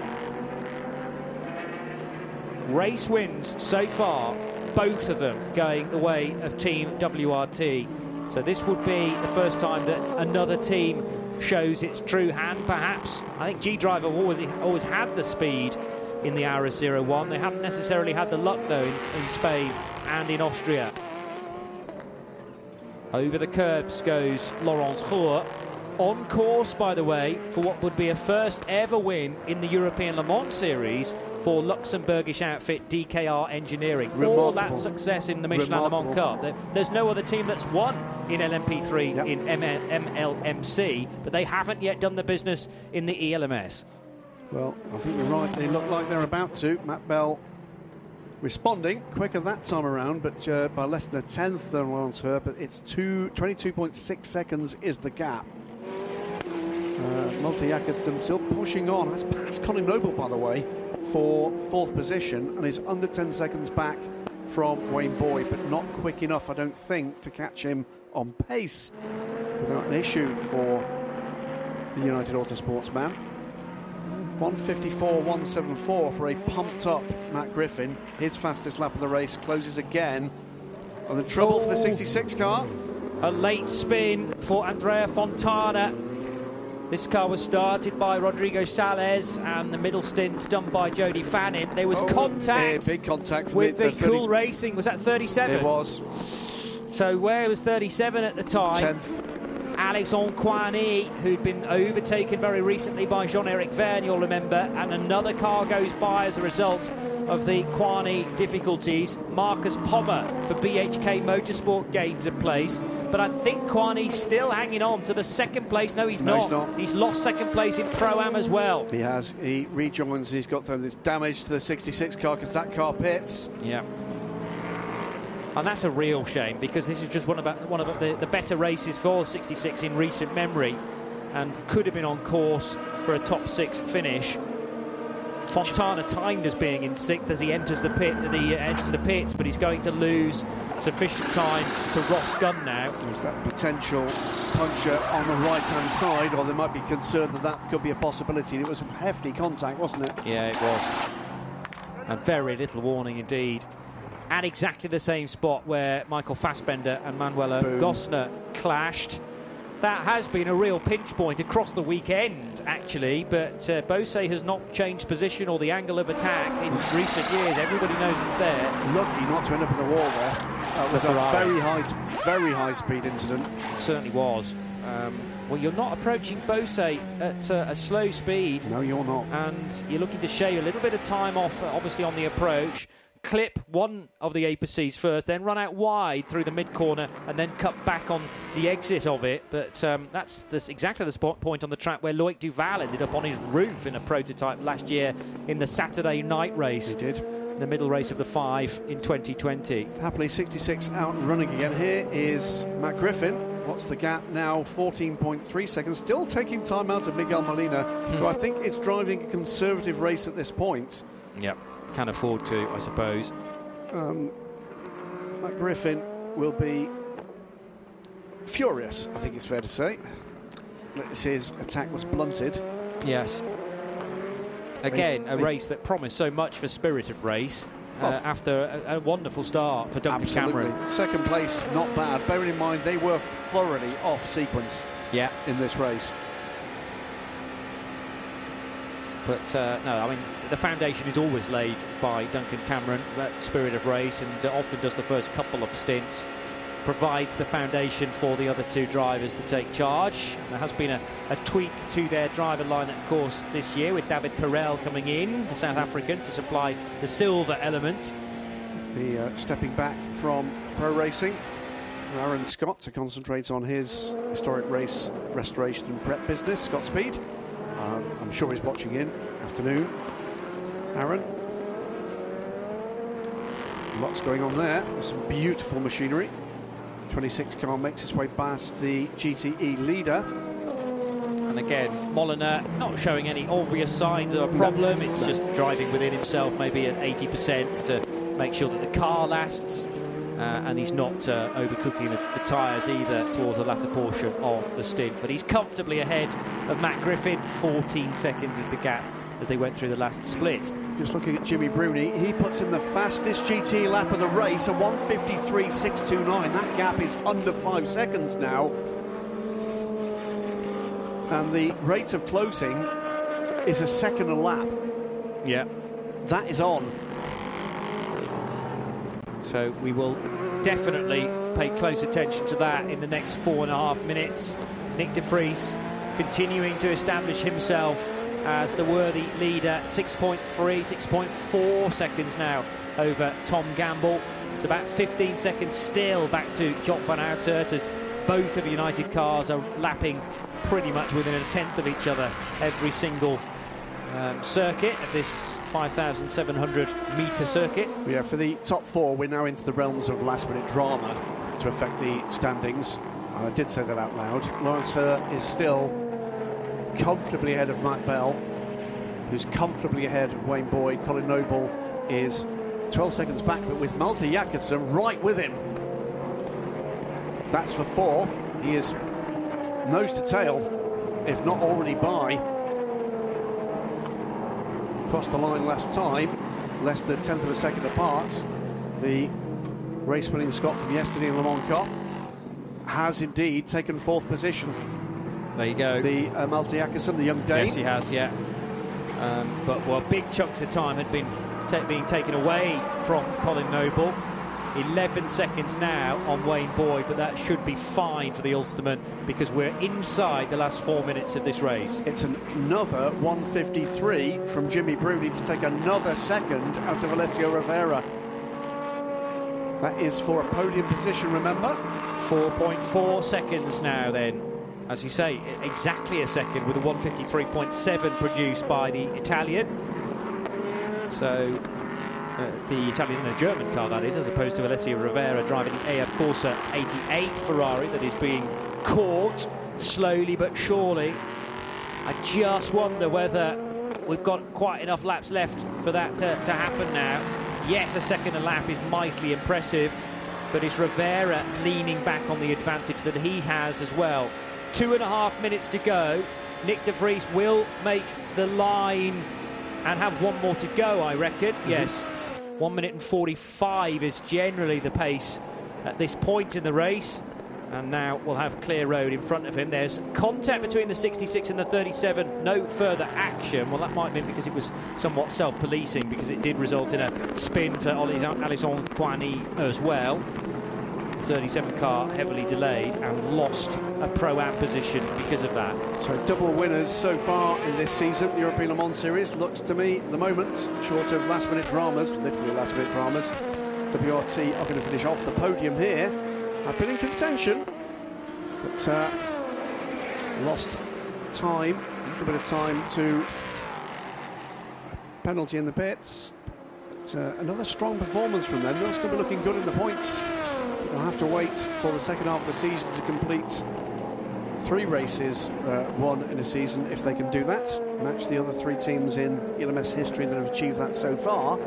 Race wins so far, both of them going the way of Team WRT. So this would be the first time that another team shows its true hand, perhaps. I think G-Drive have always had the speed in the Aras 01. They haven't necessarily had the luck, though, in Spain and in Austria. Over the curbs goes Laurence Roux. On course, by the way, for what would be a first ever win in the European Le Mans Series for Luxembourgish outfit DKR Engineering. Remarkable. All that success in the Michelin Le Mans Cup. There's no other team that's won in LMP3 in MLMC, but they haven't yet done the business in the ELMS. Well, I think you're right. They look like they're about to. Matt Bell responding quicker that time around, but by less than a tenth than Laurence Roux, but it's 22.6 seconds is the gap. Malte Jakobsen still pushing on. That's past Colin Noble, by the way, for fourth position, and is under 10 seconds back from Wayne Boyd, but not quick enough, I don't think, to catch him on pace without an issue for the United Autosports man. 1:54.174 for a pumped-up Matt Griffin. His fastest lap of the race closes again on the trouble for the 66 car. A late spin for Andrea Fontana. This car was started by Rodrigo Sales, and the middle stint done by Jody Fannin. There was contact. Big contact with the Cool Racing. Was that 37? It was. So where it was 37 at the time. 10th. Alexandre Coigny, who'd been overtaken very recently by Jean-Eric Verne, you'll remember, and another car goes by as a result of the Coigny difficulties. Marcus Pommer for BHK Motorsport gains a place, but I think Coigny's still hanging on to the second place. No, he's not. He's lost second place in Pro-Am as well. He has. He rejoins. He's got this damage to the 66 car because that car pits. Yeah. And that's a real shame, because this is just one of the better races for 66 in recent memory, and could have been on course for a top 6 finish. Fontana timed as being in 6th as he enters the pits, but he's going to lose sufficient time to Ross Gunn now. There's that potential puncture on the right-hand side, or they might be concerned that could be a possibility. It was a hefty contact, wasn't it? Yeah, it was. And very little warning indeed. At exactly the same spot where Michael Fassbender and Manuela Gosner clashed. That has been a real pinch point across the weekend, actually, but Beausset has not changed position or the angle of attack in recent years. Everybody knows it's there. Lucky not to end up in the wall there. That was a very high-speed incident. It certainly was. Well, you're not approaching Beausset at a slow speed. No, you're not. And you're looking to shave a little bit of time off, obviously, on the approach. Clip one of the apeces first, then run out wide through the mid-corner and then cut back on the exit of it. But that's exactly the spot point on the track where Loic Duval ended up on his roof in a prototype last year in the Saturday night race. He did. The middle race of the 5 in 2020. Happily 66 out and running again. Here is Matt Griffin. What's the gap now? 14.3 seconds. Still taking time out of Miguel Molina, who I think is driving a conservative race at this point. Yep. Can afford to, I suppose. Matt Griffin will be furious, I think it's fair to say. His attack was blunted. Yes. Again, a race that promised so much for Spirit of Race after a wonderful start for Duncan Cameron. Second place, not bad. Bearing in mind, they were thoroughly off sequence in this race. But no, I mean, the foundation is always laid by Duncan Cameron, that Spirit of Race, and often does the first couple of stints, provides the foundation for the other two drivers to take charge. And there has been a tweak to their driver line, of course, this year, with David Perel coming in, the South African, to supply the silver element. The stepping back from pro racing, Aaron Scott, to concentrate on his historic race restoration and prep business, Scott Speed. I'm sure he's watching in. Afternoon, Aaron. Lots going on there. There's some beautiful machinery. 26 car makes its way past the GTE leader. And again, Molina not showing any obvious signs of a problem. It's just driving within himself, maybe at 80%, to make sure that the car lasts. And he's not overcooking the tyres either towards the latter portion of the stint. But he's comfortably ahead of Matt Griffin. 14 seconds is the gap as they went through the last split. Just looking at Jimmy Bruni, he puts in the fastest GT lap of the race, a 1:53.629. That gap is under 5 seconds now. and the rate of closing is a second a lap. Yeah. That is on. So we will definitely pay close attention to that in the next 4.5 minutes. Nick de Vries continuing to establish himself as the worthy leader. 6.3, 6.4 seconds now over Tom Gamble. It's about 15 seconds still back to Joop van Uitert, as both of United cars are lapping pretty much within a tenth of each other every single circuit of this 5,700 metre circuit. Yeah, for the top four, we're now into the realms of last-minute drama to affect the standings. I did say that out loud. Lawrence Herr is still comfortably ahead of Matt Bell, who's comfortably ahead of Wayne Boyd. Colin Noble is 12 seconds back, but with Malte Jakobsen right with him. That's for fourth. He is nose to tail, if not already by. Crossed the line last time, less than a tenth of a second apart. The race-winning Scot from yesterday in Le Mans Cup has indeed taken fourth position. There you go. The Malte Jakobsen, the young Dane. Yes, he has, yeah. But big chunks of time had been being taken away from Colin Noble. 11 seconds now on Wayne Boyd, but that should be fine for the Ulsterman because we're inside the last 4 minutes of this race. It's another 1:53 from Jimmy Bruni to take another second out of Alessio Rivera. That is for a podium position, remember? 4.4 seconds now then. As you say, exactly a second with a 1:53.7 produced by the Italian. So the Italian and the German car, that is, as opposed to Alessio Rivera driving the AF Corsa 88 Ferrari that is being caught slowly but surely. I just wonder whether we've got quite enough laps left for that to happen now. Yes, a second a lap is mightily impressive, but it's Rivera leaning back on the advantage that he has as well. 2.5 minutes to go. Nick de Vries will make the line and have one more to go, I reckon. Yes. 1 minute and 45 is generally the pace at this point in the race. And now we'll have clear road in front of him. There's contact between the 66 and the 37. No further action. Well, that might be because it was somewhat self-policing, because it did result in a spin for Alison Kwani as well. The 37 car heavily delayed and lost a Pro-Am position because of that. So double winners so far in this season. The European Le Mans Series looks to me at the moment, short of last-minute dramas, literally last-minute dramas. WRT are going to finish off the podium here. I've been in contention, but lost time, a little bit of time to a penalty in the pits. But another strong performance from them. They'll still be looking good in the points. They'll have to wait for the second half of the season to complete 3 races won in a season, if they can do that. Match the other 3 teams in ELMS history that have achieved that so far.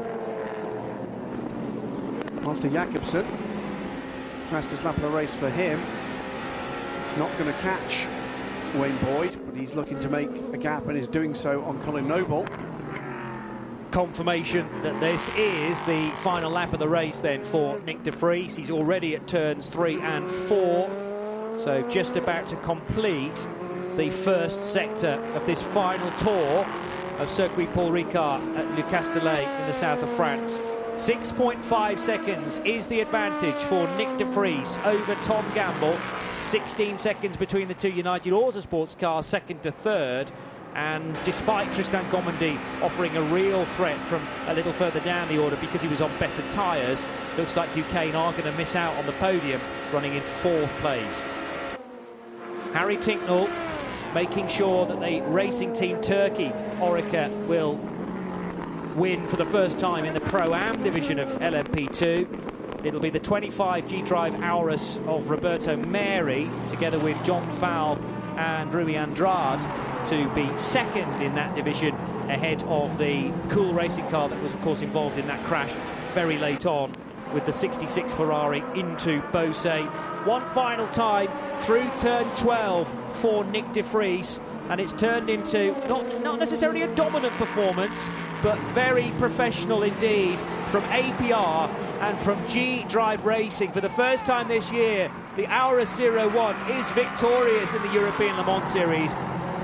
Malte Jakobsen, fastest lap of the race for him. He's not going to catch Wayne Boyd, but he's looking to make a gap and is doing so on Colin Noble. Confirmation that this is the final lap of the race then for Nick de Vries. He's already at turns 3 and 4, so just about to complete the first sector of this final tour of Circuit Paul Ricard at Le Castellet in the south of France. 6.5 seconds is the advantage for Nick de Vries over Tom Gamble. 16 seconds between the two United Autosports cars, second to third. And despite Tristan Gomendy offering a real threat from a little further down the order because he was on better tyres, looks like Duquesne are going to miss out on the podium, running in 4th place. Harry Tincknell making sure that the racing team Turkey, Orica, will win for the first time in the Pro-Am division of LMP2. It'll be the 25 G-Drive Aurus of Roberto Meri, together with John Falb and Rui Andrade, to be second in that division, ahead of the Cool Racing car that was, of course, involved in that crash very late on with the 66 Ferrari into Beausset. One final time through turn 12 for Nick de Vries, and it's turned into not necessarily a dominant performance, but very professional indeed from APR and from G-Drive Racing. For the first time this year, the Aurus 01 is victorious in the European Le Mans Series.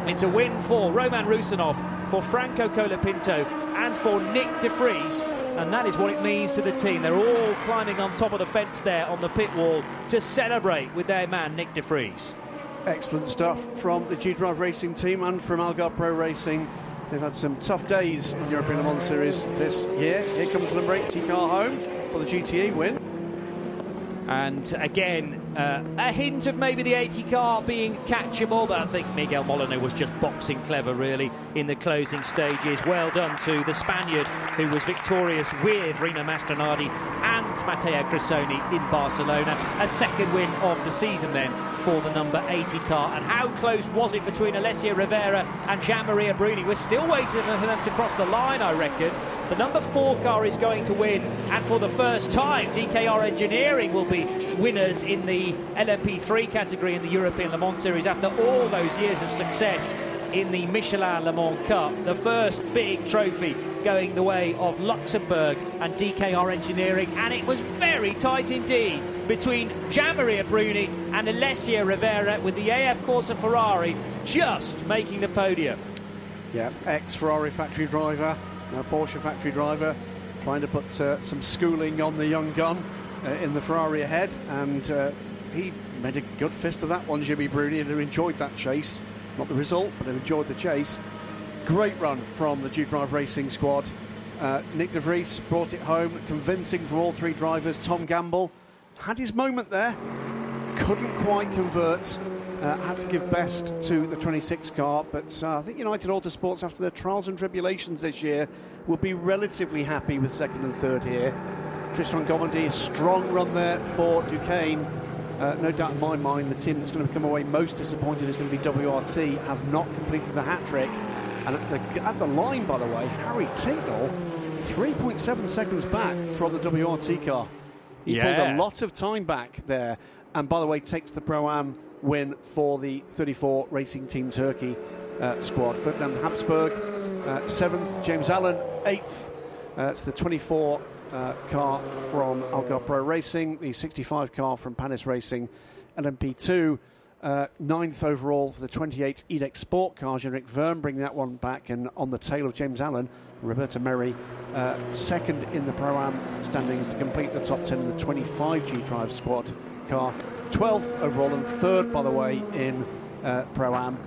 It's a win for Roman Rusinov, for Franco Colapinto and for Nick de Vries, and that is what it means to the team. They're all climbing on top of the fence there on the pit wall to celebrate with their man Nick de Vries. Excellent stuff from the G-Drive Racing team and from Algarve Pro Racing. They've had some tough days in the European Le Mans Series this year. Here comes the number 80 car home for the GTE win. And again, a hint of maybe the 80 car being catchable, but I think Miguel Molina was just boxing clever, really, in the closing stages. Well done to the Spaniard, who was victorious with Rino Mastronardi and Matteo Cressoni in Barcelona. A second win of the season then for the number 80 car. And how close was it between Alessio Rivera and Jean-Maria Bruni? We're still waiting for them to cross the line, I reckon. The number 4 car is going to win, and for the first time, DKR Engineering will be winners in the LMP3 category in the European Le Mans Series after all those years of success in the Michelin Le Mans Cup. The first big trophy going the way of Luxembourg and DKR Engineering, and it was very tight indeed between Jean-Maria Bruni and Alessio Rivera, with the AF Corsa Ferrari just making the podium. Yeah, ex-Ferrari factory driver, Porsche factory driver, trying to put some schooling on the young gun in the Ferrari ahead, and he made a good fist of that one, Jimmy Bruni, and enjoyed that chase. Not the result, but enjoyed the chase. Great run from the G-Drive Racing squad. Nick de Vries brought it home, convincing from all 3 drivers. Tom Gamble had his moment there, couldn't quite convert. Had to give best to the 26 car, but I think United Autosports, after their trials and tribulations this year, will be relatively happy with 2nd and 3rd here. Tristan Gomondy, a strong run there for Duquesne. No doubt in my mind, the team that's going to come away most disappointed is going to be WRT, have not completed the hat-trick. And at the line, by the way, Harry Tincknell, 3.7 seconds back from the WRT car. He pulled a lot of time back there, and by the way, takes the Pro-Am win for the 34 Racing Team Turkey squad. Ferdinand Habsburg 7th, James Allen 8th. It's the 24 car from Algarve Pro Racing, the 65 car from Panis Racing, LMP2 9th overall for the 28 Edex Sport car. Generic Verne bringing that one back, and on the tail of James Allen, Roberto Merri 2nd in the Pro-Am standings to complete the top 10 in the 25 G-Drive squad car. 12th overall, and 3rd, by the way, in Pro-Am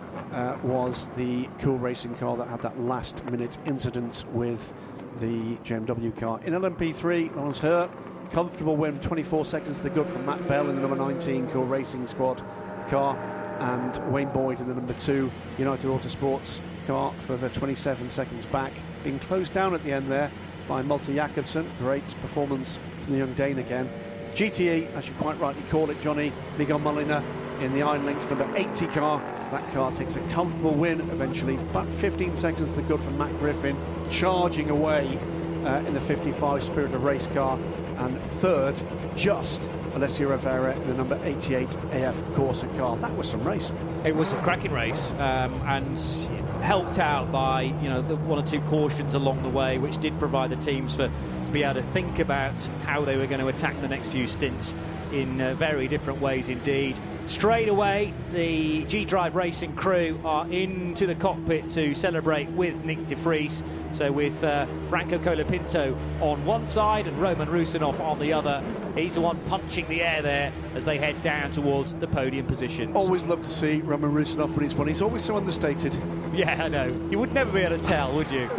was the Cool Racing car that had that last-minute incident with the JMW car. In LMP3, Lawrence Hurt, comfortable win, 24 seconds to the good from Matt Bell in the number 19 Cool Racing squad car, and Wayne Boyd in the number 2 United Autosports car for the 27 seconds back, being closed down at the end there by Malte Jakobsen. Great performance from the young Dane again. GTE, as you quite rightly call it, Johnny, Miguel Molina in the Iron Lynx number 80 car. That car takes a comfortable win eventually, about 15 seconds to the good from Matt Griffin, charging away in the 55 Spirit of Race car, and 3rd, just Alessio Rivera in the number 88 AF Corsa car. That was some race. It was a cracking race, and helped out by the 1 or 2 cautions along the way, which did provide the teams to be able to think about how they were going to attack the next few stints in very different ways indeed. Straight away, the G-Drive Racing crew are into the cockpit to celebrate with Nick de Vries. So with Franco Colapinto on one side and Roman Rusinov on the other, he's the one punching the air there as they head down towards the podium positions. Always love to see Roman Rusinov when he's won. He's always so understated. Yeah, I know. You would never be able to tell, would you?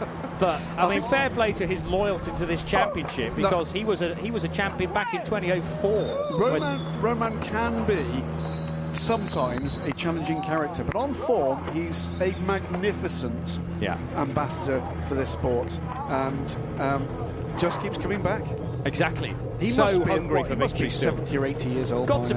But I mean, fair play to his loyalty to this championship, because he was a champion back in 2004. Roman can be sometimes a challenging character, but on form he's a magnificent ambassador for this sport, and just keeps coming back. Exactly. He so must be hungry for victory. He must be 70 or 80 years old. Got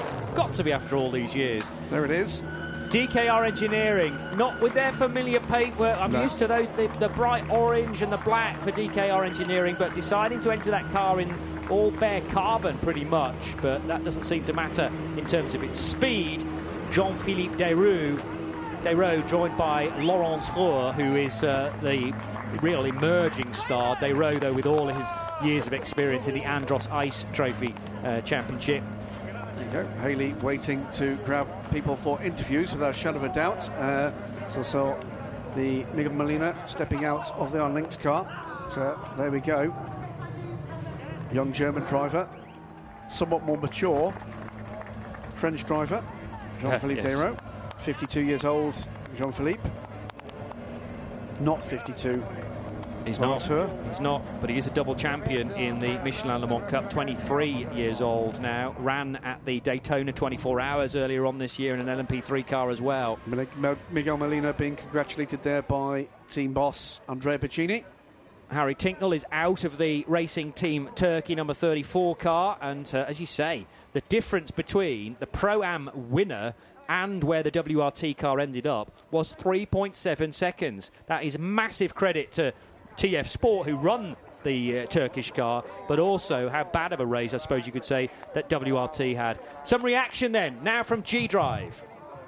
to be after all these years. There it is. DKR Engineering, not with their familiar paintwork. I'm used to those, the bright orange and the black for DKR Engineering, but deciding to enter that car in all bare carbon pretty much, but that doesn't seem to matter in terms of its speed. Jean-Philippe Desraux, joined by Laurence Rohr, who is the real emerging star. Desraux, though, with all his years of experience in the Andros Ice Trophy Championship. you go. Haley waiting to grab people for interviews without a shadow of a doubt. So the Miguel Molina stepping out of the Unlinked car. So there we go. Young German driver, somewhat more mature French driver, Jean-Philippe Desraux. 52 years old, Jean-Philippe. Not 52. He's not, but he is a double champion in the Michelin Le Mans Cup, 23 years old now. Ran at the Daytona 24 Hours earlier on this year in an LMP3 car as well. Miguel Molina being congratulated there by team boss Andrea Piccini. Harry Tincknell is out of the Racing Team Turkey number 34 car, and as you say, the difference between the Pro-Am winner and where the WRT car ended up was 3.7 seconds. That is massive credit to TF Sport, who run the Turkish car, but also how bad of a race, I suppose you could say, that WRT had. Some reaction then, now from G-Drive.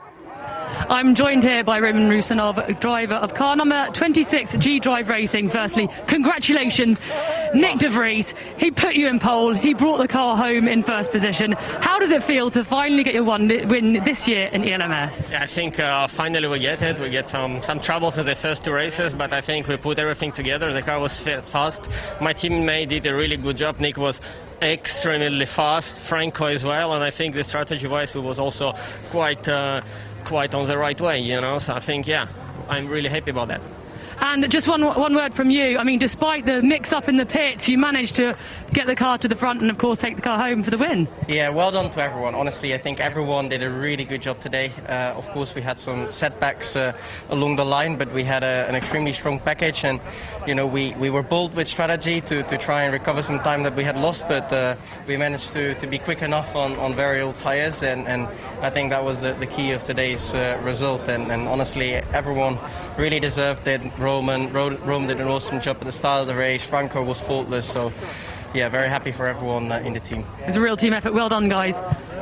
I'm joined here by Roman Rusanov, driver of car number 26, G-Drive Racing. Firstly, congratulations, Nick De Vries. He put you in pole. He brought the car home in first position. How does it feel to finally get your win this year in ELMS? Yeah, I think finally we get it. We get some troubles in the first two races, but I think we put everything together. The car was fast. My teammate did a really good job. Nick was extremely fast, Franco as well, and I think the strategy-wise we was also quite on the right way, you know. So I think, yeah, I'm really happy about that. And just one word from you. I mean, despite the mix-up in the pits, you managed to get the car to the front and, of course, take the car home for the win. Yeah, well done to everyone. Honestly, I think everyone did a really good job today. Of course, we had some setbacks along the line, but we had an extremely strong package. And, you know, we were bold with strategy to try and recover some time that we had lost, but we managed to be quick enough on very old tyres. And I think that was the key of today's result. And honestly, everyone really deserved it. Rome did an awesome job at the start of the race. Franco was faultless, so yeah, very happy for everyone in the team. It's a real team effort. Well done, guys.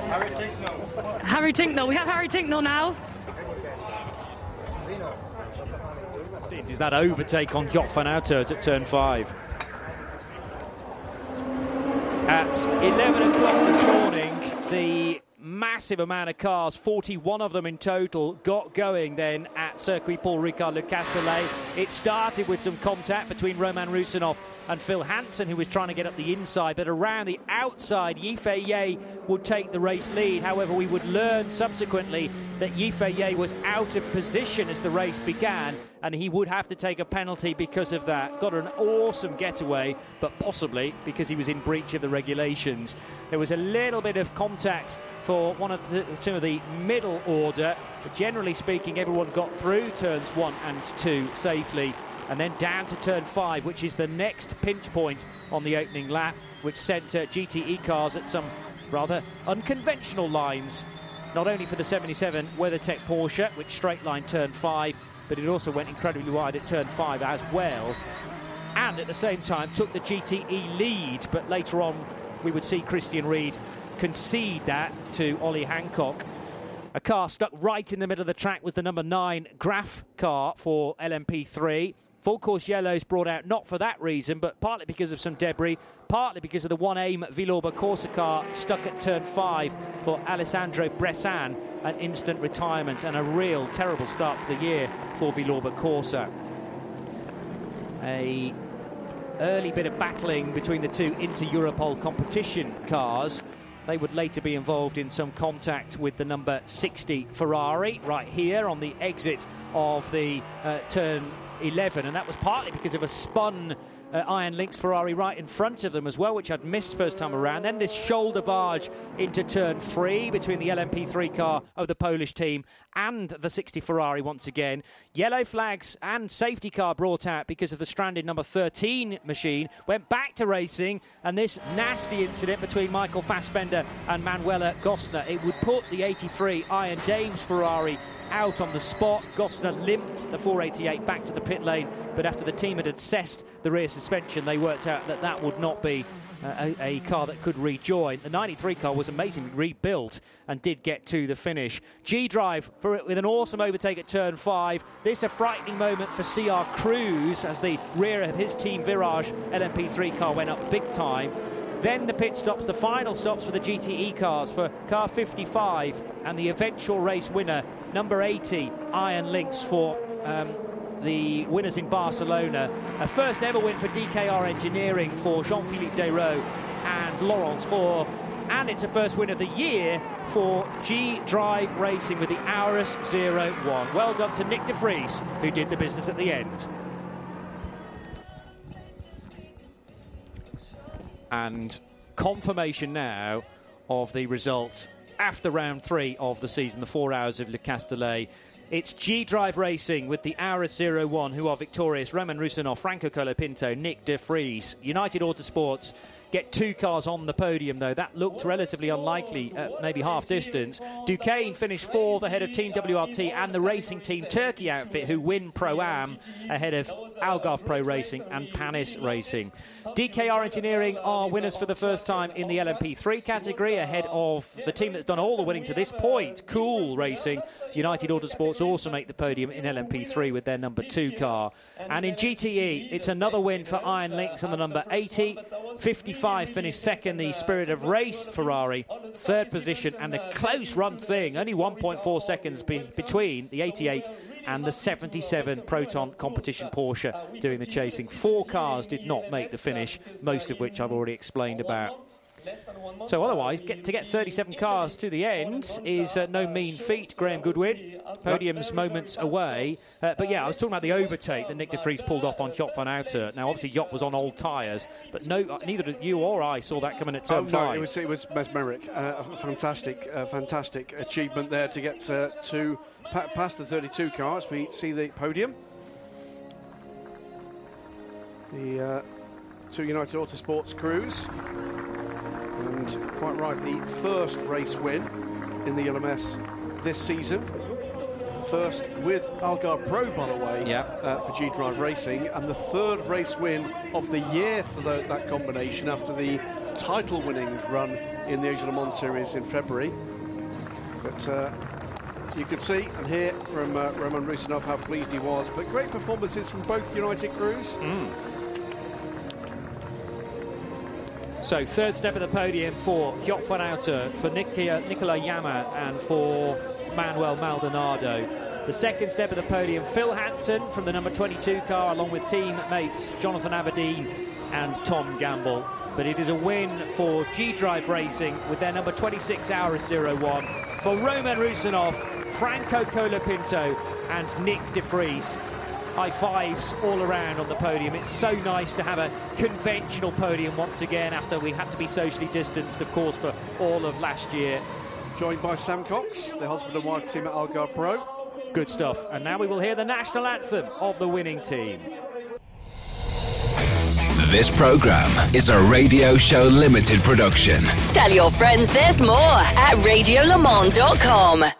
Harry Tincknell. We have Harry Tincknell now. Is that overtake on Joop van Uitert at turn 5? At 11 o'clock this morning, the massive amount of cars, 41 of them in total, got going then at Circuit Paul Ricard Le Castellet. It started with some contact between Roman Rusanov and Phil Hansen, who was trying to get up the inside, but around the outside, Yifei Ye would take the race lead. However, we would learn subsequently that Yifei Ye was out of position as the race began, and he would have to take a penalty because of that. Got an awesome getaway, but possibly because he was in breach of the regulations. There was a little bit of contact for two of the middle order, but generally speaking, everyone got through turns 1 and 2 safely, and then down to turn 5, which is the next pinch point on the opening lap, which sent GTE cars at some rather unconventional lines, not only for the 77 WeatherTech Porsche, which straight line turn 5, but it also went incredibly wide at turn 5 as well, and at the same time took the GTE lead, but later on we would see Christian Ried concede that to Ollie Hancock. A car stuck right in the middle of the track was the number 9 Graf car for LMP3. Full course yellows brought out not for that reason, but partly because of some debris, partly because of the 1AIM Villorba Corsa car stuck at turn 5 for Alessandro Bressan, an instant retirement and a real terrible start to the year for Villorba Corsa. A early bit of battling between the two Inter-Europol competition cars. They would later be involved in some contact with the number 60 Ferrari right here on the exit of the turn 11, and that was partly because of a spun Iron Lynx Ferrari right in front of them as well, which I'd missed first time around. Then this shoulder barge into turn 3 between the LMP3 car of the Polish team and the 60 Ferrari once again. Yellow flags and safety car brought out because of the stranded number 13 machine. Went back to racing, and this nasty incident between Michael Fassbender and Manuela Gostner, it would put the 83 Iron Dames Ferrari out on the spot. Gostner limped the 488 back to the pit lane, but after the team had assessed the rear suspension, they worked out that that would not be a car that could rejoin. The 93 car was amazingly rebuilt and did get to the finish. G-Drive with an awesome overtake at turn 5. This a frightening moment for CR Cruz as the rear of his team Virage LMP3 car went up big time. Then the pit stops, the final stops for the GTE cars, for car 55 and the eventual race winner, number 80, Iron Lynx, for the winners in Barcelona. A first ever win for DKR Engineering for Jean-Philippe Desraux and Laurence Roux. And it's a first win of the year for G-Drive Racing with the Auris 01. Well done to Nick de Vries, who did the business at the end. And confirmation now of the results after round 3 of the season, the 4 hours of Le Castellet. It's G-Drive Racing with the Auris 01 who are victorious. Romain Roussinoff, Franco Colapinto, Nick de Vries. United Autosports get 2 cars on the podium, though. That looked relatively unlikely at maybe half distance. Duquesne finished 4th ahead of Team WRT and the Racing Team Turkey outfit, who win Pro-Am ahead of Algarve Pro Racing and Panis Racing. DKR Engineering are winners for the first time in the LMP3 category, ahead of the team that's done all the winning to this point, Cool Racing. United Autosports also make the podium in LMP3 with their number 2 car. And in GTE, it's another win for Iron Lynx and the number 80. 55 finished second, the Spirit of Race Ferrari, 3rd position, and a close run thing, only 1.4 seconds between the 88 and the 77 Proton Competition Porsche doing the chasing. 4 cars did not make the finish, most of which I've already explained about. So otherwise, to get 37 cars to the end is no mean feat, Graham Goodwin. Podium's moments away. But yeah, I was talking about the overtake that Nick de Vries pulled off on Joop van Houten. Now, obviously, Joop was on old tyres, but neither you or I saw that coming at turn 5. No, it was mesmeric. Fantastic achievement there to get past the 32 cars. We see the podium. The 2 United Autosports crews. And quite right, the first race win in the LMS this season. First with Algarve Pro, by the way, for G-Drive Racing. And the 3rd race win of the year for that combination after the title-winning run in the Asia Le Mans Series in February. But you could see and hear from Romain Roussinoff how pleased he was. But great performances from both United crews. So 3rd step of the podium for Joop van Houten, for Nicola Yama and for Manuel Maldonado. The 2nd step of the podium, Phil Hansen from the number 22 car, along with teammates Jonathan Aberdeen and Tom Gamble. But it is a win for G-Drive Racing with their number 26 Auris 01. For Romain Roussinoff, Franco Colapinto and Nick de Vries. High fives all around on the podium. It's so nice to have a conventional podium once again after we had to be socially distanced, of course, for all of last year. Joined by Sam Cox, the husband and wife team at Algarve Pro. Good stuff. And now we will hear the national anthem of the winning team. This programme is a Radio Show Limited production. Tell your friends there's more at radiolemans.com.